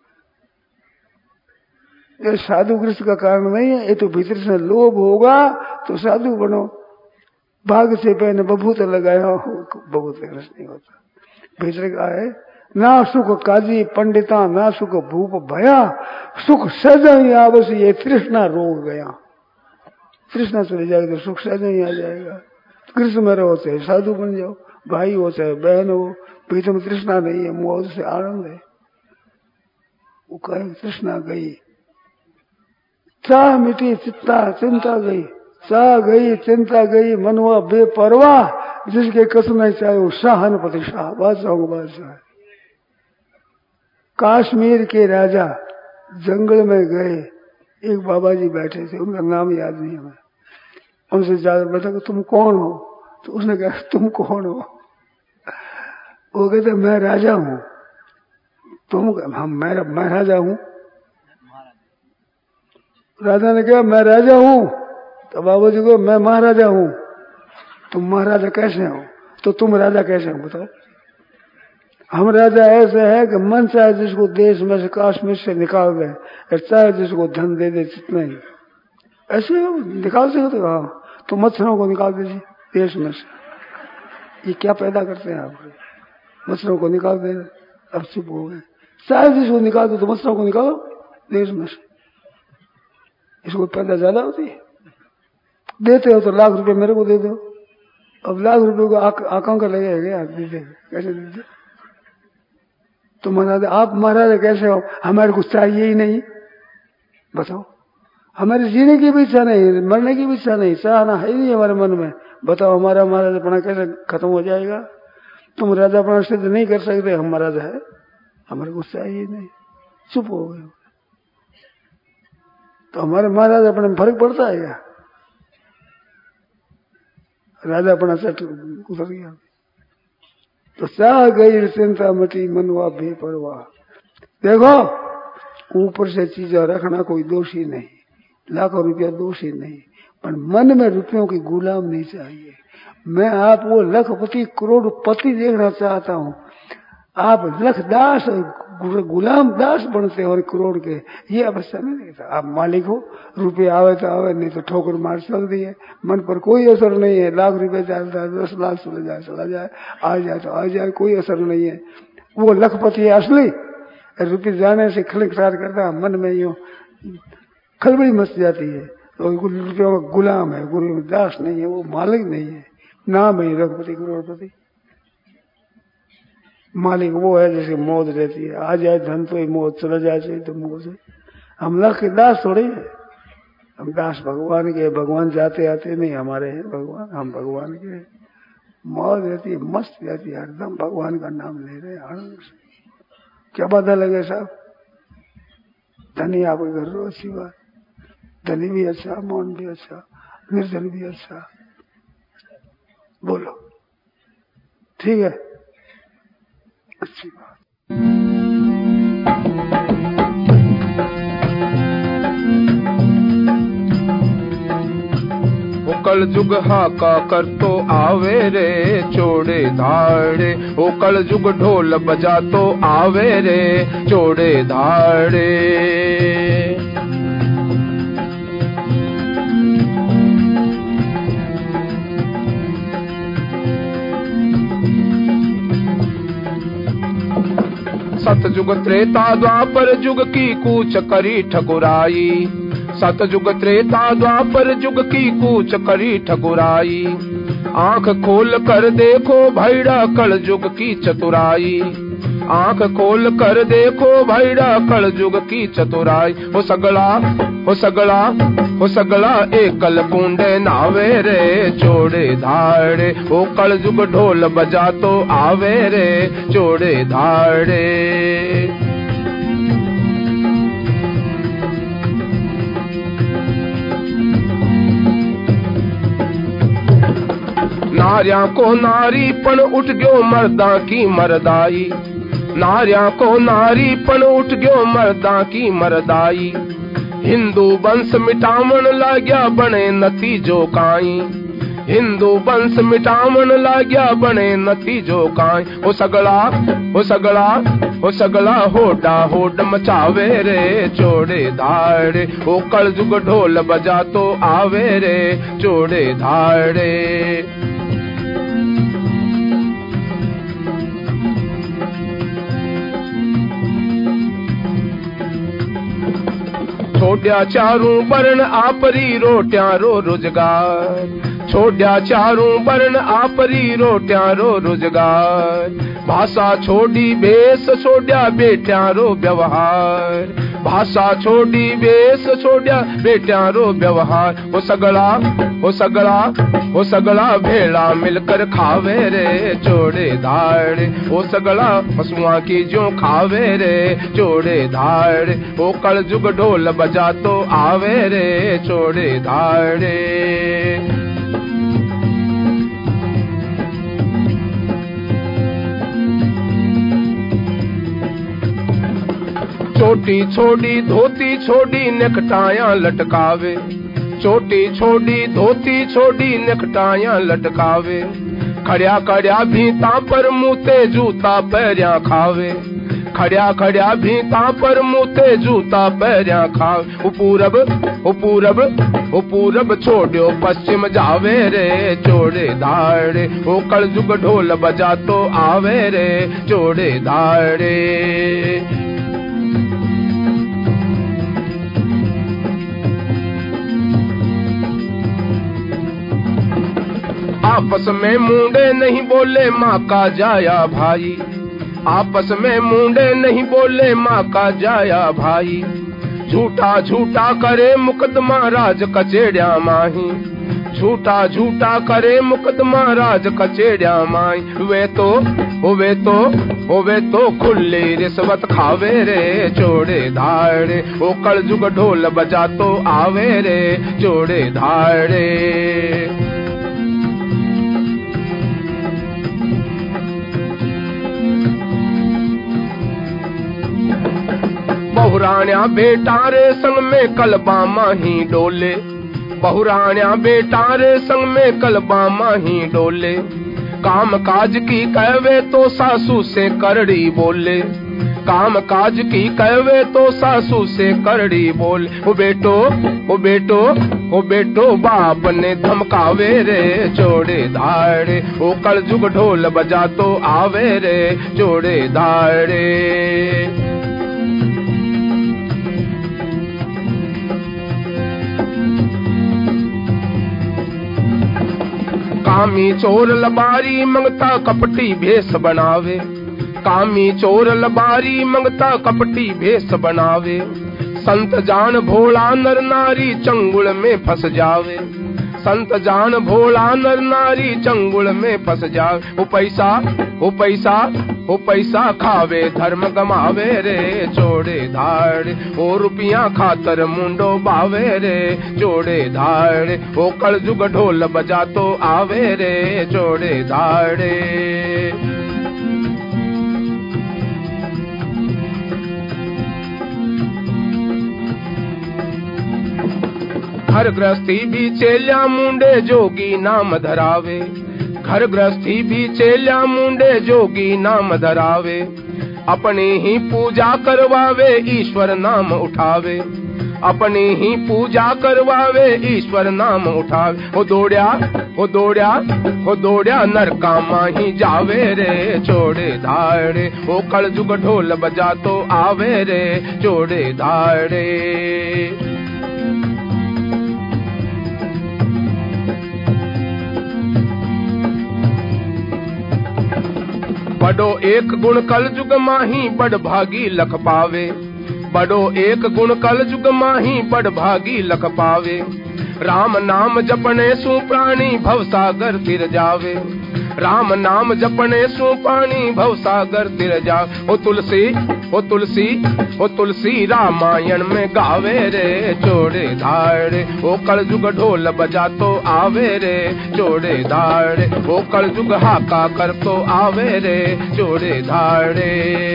ये साधु कृष्ण का कारण नहीं है, ये तो भीतर से लोभ होगा तो साधु बनो। भाग से पहने बबूत लगाया हो, बबूत कृष्ण नहीं होता। भीतर का है ना सुख काजी पंडिता, ना सुख भूप भया, सुख सजा ही आवश ये तृष्णा रोग गया। तृष्णा चली जाएगी तो सुख सजा ही आ जाएगा। कृष्ण में रहो चाहे साधु बन जाओ, भाई हो चाहे बहन हो, भीतर में तृष्णा नहीं है, मौज से आनंद है। वो कहे तृष्णा गई, चाह मिटी चिंता गई, चाह गई चिंता गई, मनवा बेपरवाह, जिसके कसम नहीं चाहे वो शाहन प्रतिशाह, बादशाह। कश्मीर के राजा जंगल में गए, एक बाबा जी बैठे थे, उनका नाम याद नहीं हमें। उनसे जाकर बता तुम कौन हो? तो उसने कहा तुम कौन हो? वो कहते मैं राजा हूं। तुम? हम मैं राजा हूं। राजा ने कहा मैं राजा हूं। तो बाबा जी को मैं महाराजा हूं। तुम महाराजा कैसे हो? तो तुम राजा कैसे हो बताओ? हम राजा ऐसे है कि मन चाहे जिसको देश में से कश्मीर से निकाल दे, चाहे जिसको धन दे दे जितना ही, ऐसे निकाल सकते हो। हाँ तो मच्छरों को निकाल दीजिए देश में से। ये क्या पैदा करते हैं आप? मच्छरों को निकाल दे, अब चुप हो गए। चाहे जिसको निकाल दो तो मच्छरों को निकालो देश में से। इसको पैदा ज्यादा होती है। देते हो तो लाख रुपए मेरे को दे दो। अब लाख रुपए को आकांक्षा लगेगा कैसे देते? तो महाराज आप महाराज कैसे हो? हमारे कुछ चाहिए ही नहीं। बताओ, हमारे जीने की भी इच्छा नहीं, मरने की भी इच्छा नहीं, चाहना है ही नहीं हमारे मन में। बताओ हमारा महाराजापना कैसे खत्म हो जाएगा? तुम राजापना सिद्ध नहीं कर सकते, हम महाराज है, हमारे कुछ चाहिए नहीं। चुप हो गए। तो हमारे महाराज अपने में फर्क पड़ता है क्या? राजा अपना सेट उतर गया तो चाह गई चिंता मटी मनवा बेपरवाह। देखो ऊपर से चीजें रखना कोई दोषी नहीं, लाखों रुपया दोषी नहीं, पर मन में रुपयों की गुलाम नहीं चाहिए। मैं आप वो लखपति करोड़पति देखना चाहता हूँ। आप लखदास गुलाम दास बनते हो करोड़ के, ये अवस्था नहीं था। आप मालिक हो, रुपये आवे तो आवे, नहीं तो ठोकर मार चल दिए, मन पर कोई असर नहीं है। लाख रुपए चलता है, 10 लाख चला जाए, आ जाए तो आ जाए, कोई असर नहीं है। वो लखपति है असली। रुपये जाने से खिलखिलाट करता है, मन में यूं खलबली मच जाती है। तो रुपयों का गुलाम है, गुरु दास नहीं है, वो मालिक नहीं है। नाम है लखपति करोड़पति। मालिक वो है जैसे मौज रहती है, आ जाए धन तो ही मौज, चला जाए तो मौज है। हम लख के दास थोड़े हैं, हम दास भगवान के। भगवान जाते आते नहीं हमारे हैं भगवान, हम भगवान के। मौज रहती है, मस्त रहती है, हरदम भगवान का नाम ले रहे हैं आनंद से। क्या बाधा लगे साहब? धनी आपके घर रो, अच्छी बात। धनी भी अच्छा, मौन भी अच्छा, निर्जन भी अच्छा। बोलो ठीक है, अच्छी बात। वो कल कल जुग हाका कर तो आवे रे चोड़े धाड़े, ओ कल जुग ढोल बजा तो आवे रे चोड़े धाड़े। सतयुग त्रेता द्वापर जुग की कूच करी ठकुराई, सतयुग त्रेता द्वापर जुग की कूच करी ठकुराई। आंख खोल कर देखो भैड़ा कल जुग की चतुराई, आंख खोल कर देखो भैड़ा कल जुग की चतुराई। हो सगला हो सगला हो सगला एकल कुंडे नावे रे चोड़े धाड़े, ओ कल जुग ढोल बजा तो आवे रे चोड़े धाड़े। नारिया को नारीपन उठ गयो मर्दा की मर्दाई, नारिया को नारीपन उठ गयो मर्दा की मर्दाई। हिंदू वंश मिटावन लाग्या बने नतीजो काई, हिंदू वंश मिटावन लाग्या बने नतीजो काई। ओ सगला ओ सगला ओ सगला होडा होड मचावे रे चोड़े धाड़े, ओ कल जुग ढोल बजा तो आवे रे चोड़े धाड़े। छोड़या चारों वर्ण आपरी रोटियां रो रोजगार, छोड़या चारों वर्ण आपरी रोटियां रो रोजगार। भाषा छोड़ी बेस छोड़या बेटियां रो व्यवहार, भाषा छोड़ी बेस छोड़या बेटियां रो व्यवहार। ओ सगला ओ सगला ओ सगला भेड़ा मिलकर खावे रे चोड़े धाड़े, ओ सगला पशुआ की जो खावे रे चोड़े धाड़े। ओ कल जुग ढोल बजा तो आवे रे चोड़े धाड़े। चोटी छोड़ी धोती छोड़ी नेकटाया लटकावे, चोटी छोड़ी धोती छोड़ी नेकटाया लटकावे। खड़िया खड़िया भीता पर मुते जूता पैरिया खावे, खड़िया खड़िया भीता पर मुते जूता पैरिया खावे। उपूरब उपूरब उपूरब छोड़ो पश्चिम जावे रे चोड़े धाड़े, ओ कल जुग ढोल बजा तो आवे रे चोड़े धाड़े। आपस में मुंडे नहीं बोले माँ का जाया भाई, आपस में मुंडे नहीं बोले माँ का जाया भाई। झूठा झूठा करे मुकदमा राज कचेड़िया माही, झूठा झूठा करे मुकदमा राज कचेड़िया माही। वे तो खुली रिश्वत खावे रे चोड़े धाड़े, ओ कल जुग ढोल बजा तो आवे रे चोड़े धाड़े। बहुराण्या बेटा रे संग में कलबा माही डोले, बहुराण्या बेटा रे संग में कलबा माही डोले। काम काज की कहवे तो सासू से करड़ी बोले, काम काज की कहवे तो सासू से करड़ी बोले। ओ बेटो ओ बेटो ओ बेटो बाप ने धमकावे रे चोड़े धाड़े, ओ कल जुग ढोल बजा तो आवे रे चोड़े धाड़े। कामी चोर लबारी मंगता कपटी भेष बनावे, कामी चोर लबारी मंगता कपटी भेष बनावे। संत जान भोला नर नारी चंगुल में फंस जावे, संत जान भोला नर नारी चंगुल में फंस जावे। ओ पैसा ओ पैसा खावे धर्म गमावे रे चोड़े धाड़े, ओ रुपया खातर मुंडो बावे रे चोड़े धाड़े। ओ कल जुग ढोल बजा तो आवे रे चोड़े धाड़े। घर गृहस्थी भी चेल्या मुंडे जोगी नाम धरावे, घर गृहस्थी भी चेल्या मुंडे जोगी नाम धरावे, अपनी ही पूजा करवावे ईश्वर नाम उठावे, अपनी ही पूजा करवावे ईश्वर नाम उठावे। हो दौड़या हो दौड़या हो दौड़या नरका माही जावे रे, छोड़े धाड़े हो कल जुग ढोल बजा तो आवे रे, छोड़े धाड़े। बड़ो एक गुण कल जुग माही बड़ भागी लख पावे, बड़ो एक गुण कल जुग माही बड़ भागी लख पावे, राम नाम जपने सु प्राणी भवसागर तिर जावे, राम नाम जपने सु प्राणी भवसागर तिर जावे। ओ तुलसी ओ तुलसी ओ तुलसी रामायण में गावे रे, छोड़े धाड़े ओ कल जुग ढोल बजा तो आवे रे, छोड़े धाड़े ओ कल जुग हाका कर तो आवे रे, छोड़े धाड़े।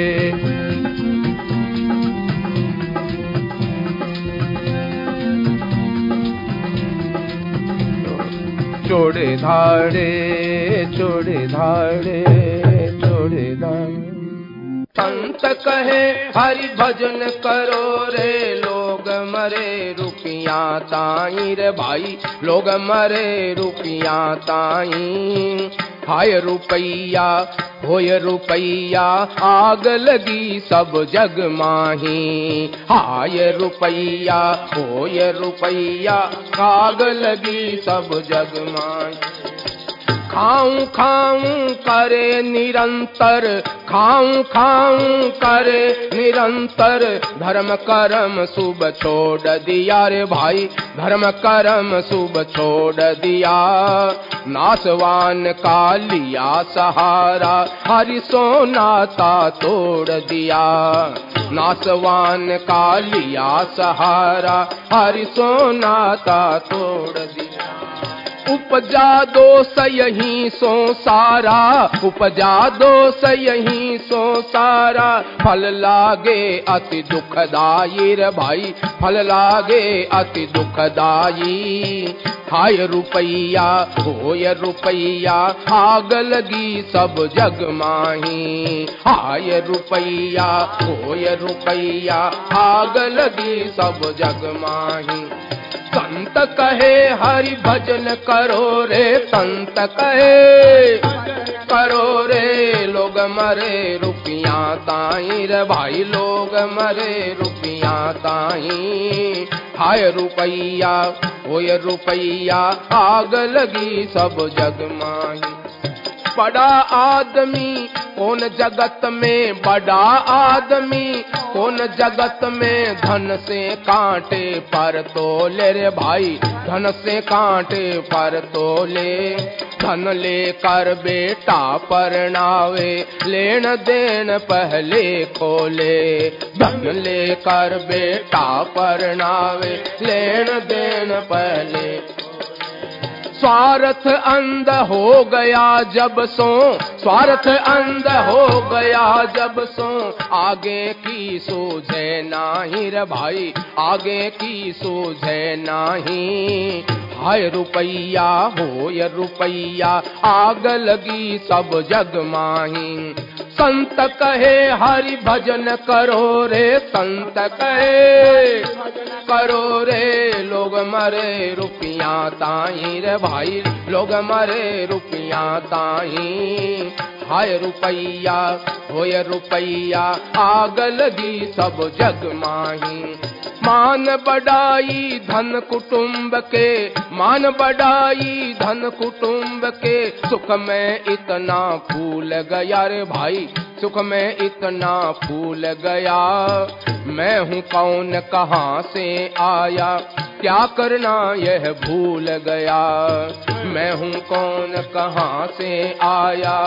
छोड़े धाड़े छोड़े धाड़े छोड़े धाड़े। संत कहे हरि भजन करो रे, लोग मरे रुपया ताई रे भाई, लोग मरे रुपया ताई। हाय रुपैया होय रुपैया आग लगी सब जग माही, हाय रुपैया होय रुपैया आग लगी सब जग माही। खाऊं खाऊं करे निरंतर, खाऊं खाऊं करे निरंतर, धर्म कर्म शुभ छोड़ दिया रे भाई, धर्म कर्म शुभ छोड़ दिया। नासवान का लिया सहारा, हरि सोनाता तोड़ दिया, नासवान का लिया सहारा, हरि सोनाता तोड़ दिया। उपजा दोष यही सो सारा, उपजा दोष यही सो सारा, फल लागे अति दुखदाई रे भाई, फल लागे अति दुखदाई। हाय रुपैया होय रुपैया आग लगी सब जग माही, हाय रुपैया होय रुपैया आग लगी सब जग माही। संत कहे हरि भजन करो रे, संत कहे करो रे, लोग मरे रुपया ताई रे भाई, लोग मरे रुपया ताई। हाय रुपैया होय रुपैया आग लगी सब जग माही। बड़ा आदमी कौन जगत में, बड़ा आदमी कौन जगत में, धन से कांटे पर तोले रे भाई, धन से कांटे पर तोले। धन लेकर बेटा परनावे, लेन देन पहले खोले, धन लेकर बेटा परनावे, लेन देन पहले। स्वार्थ अंध हो गया जब सो, स्वार्थ अंध हो गया जब सो, आगे की सूझे नाही रे भाई, आगे की सूझे नाही। हाय रुपैया होय रुपैया आग लगी सब जग माही। संत कहे हरि भजन करो रे, संत कहे करो रे, लोग मरे रुपया ताई रे भाई, लोग मरे रुपया ताई। हाय रुपैया होय रुपैया आग लगी सब जग माही। मान बढ़ाई धन कुटुंब के, मान बढ़ाई धन कुटुंब के, सुख में इतना फूल गया रे भाई, सुख में इतना फूल गया। मैं हूँ कौन कहाँ से आया, क्या करना यह भूल गया। मैं हूँ कौन कहाँ से आया,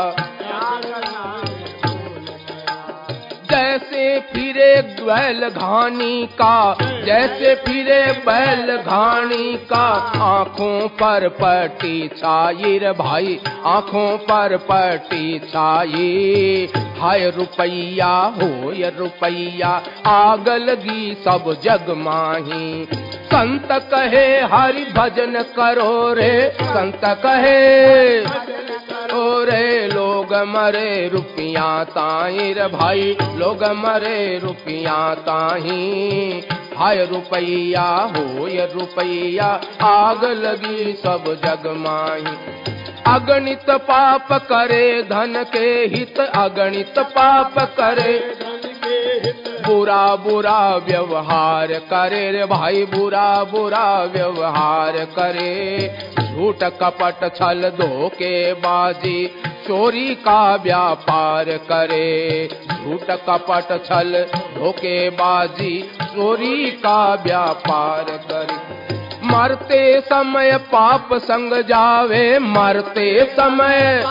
जैसे फिरे बैल घानी का, जैसे फिरे बैल घानी का, आँखों पर पट्टी छाई रे भाई, आँखों पर पट्टी छाई। हाय रुपैया होय रुपैया आग लगी सब जग माही। संत कहे हरि भजन करो रे, संत कहे ओ रे, लोग मरे रुपया ताई रे भाई, लोग मरे रुपया ताही। हाय रुपया होय रुपया, आग लगी सब जग माही। अगणित पाप करे धन के हित, अगणित पाप करे बुरा बुरा व्यवहार करे रे भाई, बुरा बुरा व्यवहार करे। झूठ कपट छल धोखेबाजी, चोरी का व्यापार करे। झूठ कपट छल धोखेबाजी, चोरी का व्यापार करे। मरते समय पाप संग जावे, मरते समय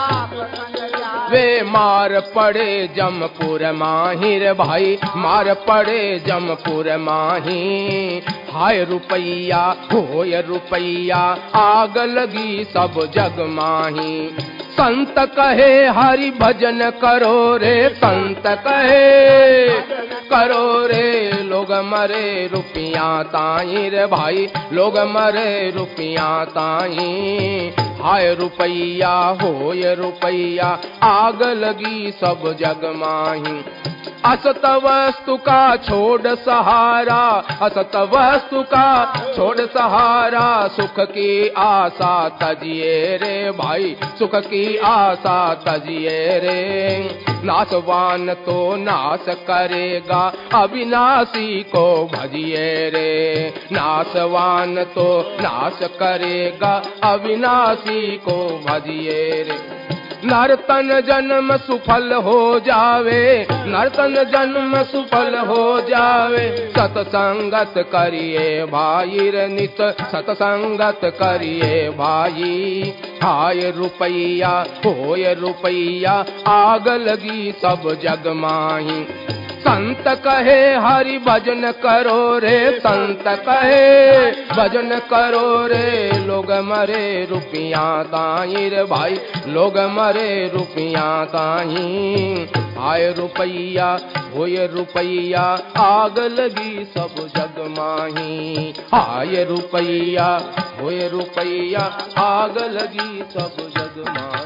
वे मार पड़े जमपुर माहिर भाई, मार पड़े जमपुर माही। हाय रुपया होय रुपया, आग लगी सब जग माही। संत कहे हरि भजन करो रे, संत कहे करो रे, लोग मरे रुपया ताई रे भाई, लोग मरे रुपया ताई। हाय रुपया होय रुपया, आग लगी सब जग माही। असत वस्तु का छोड़ सहारा, असत वस्तु का छोड़ सहारा, सुख की आशा तजिए रे भाई, सुख की आशा तजिए रे। नाशवान तो नाश करेगा, अविनाशी को भजिए रे। नाशवान तो नाश करेगा, अविनाशी को भजिए रे। नर्तन जन्म सुफल हो जावे, नर्तन जन्म सुफल हो जावे। सतसंगत करिए भाई रे नित, सतसंगत करिए भाई। हाय रुपया होय रुपया, आग लगी सब जग माही। संत कहे हरि भजन करो रे, संत कहे भजन करो रे, लोग मरे रुपया ताई रे भाई, लोग मरे रुपया ताई। आय रुपया होय रुपया, आग लगी सब जग माही। आय रुपया होय रुपया, आग लगी सब जग माही।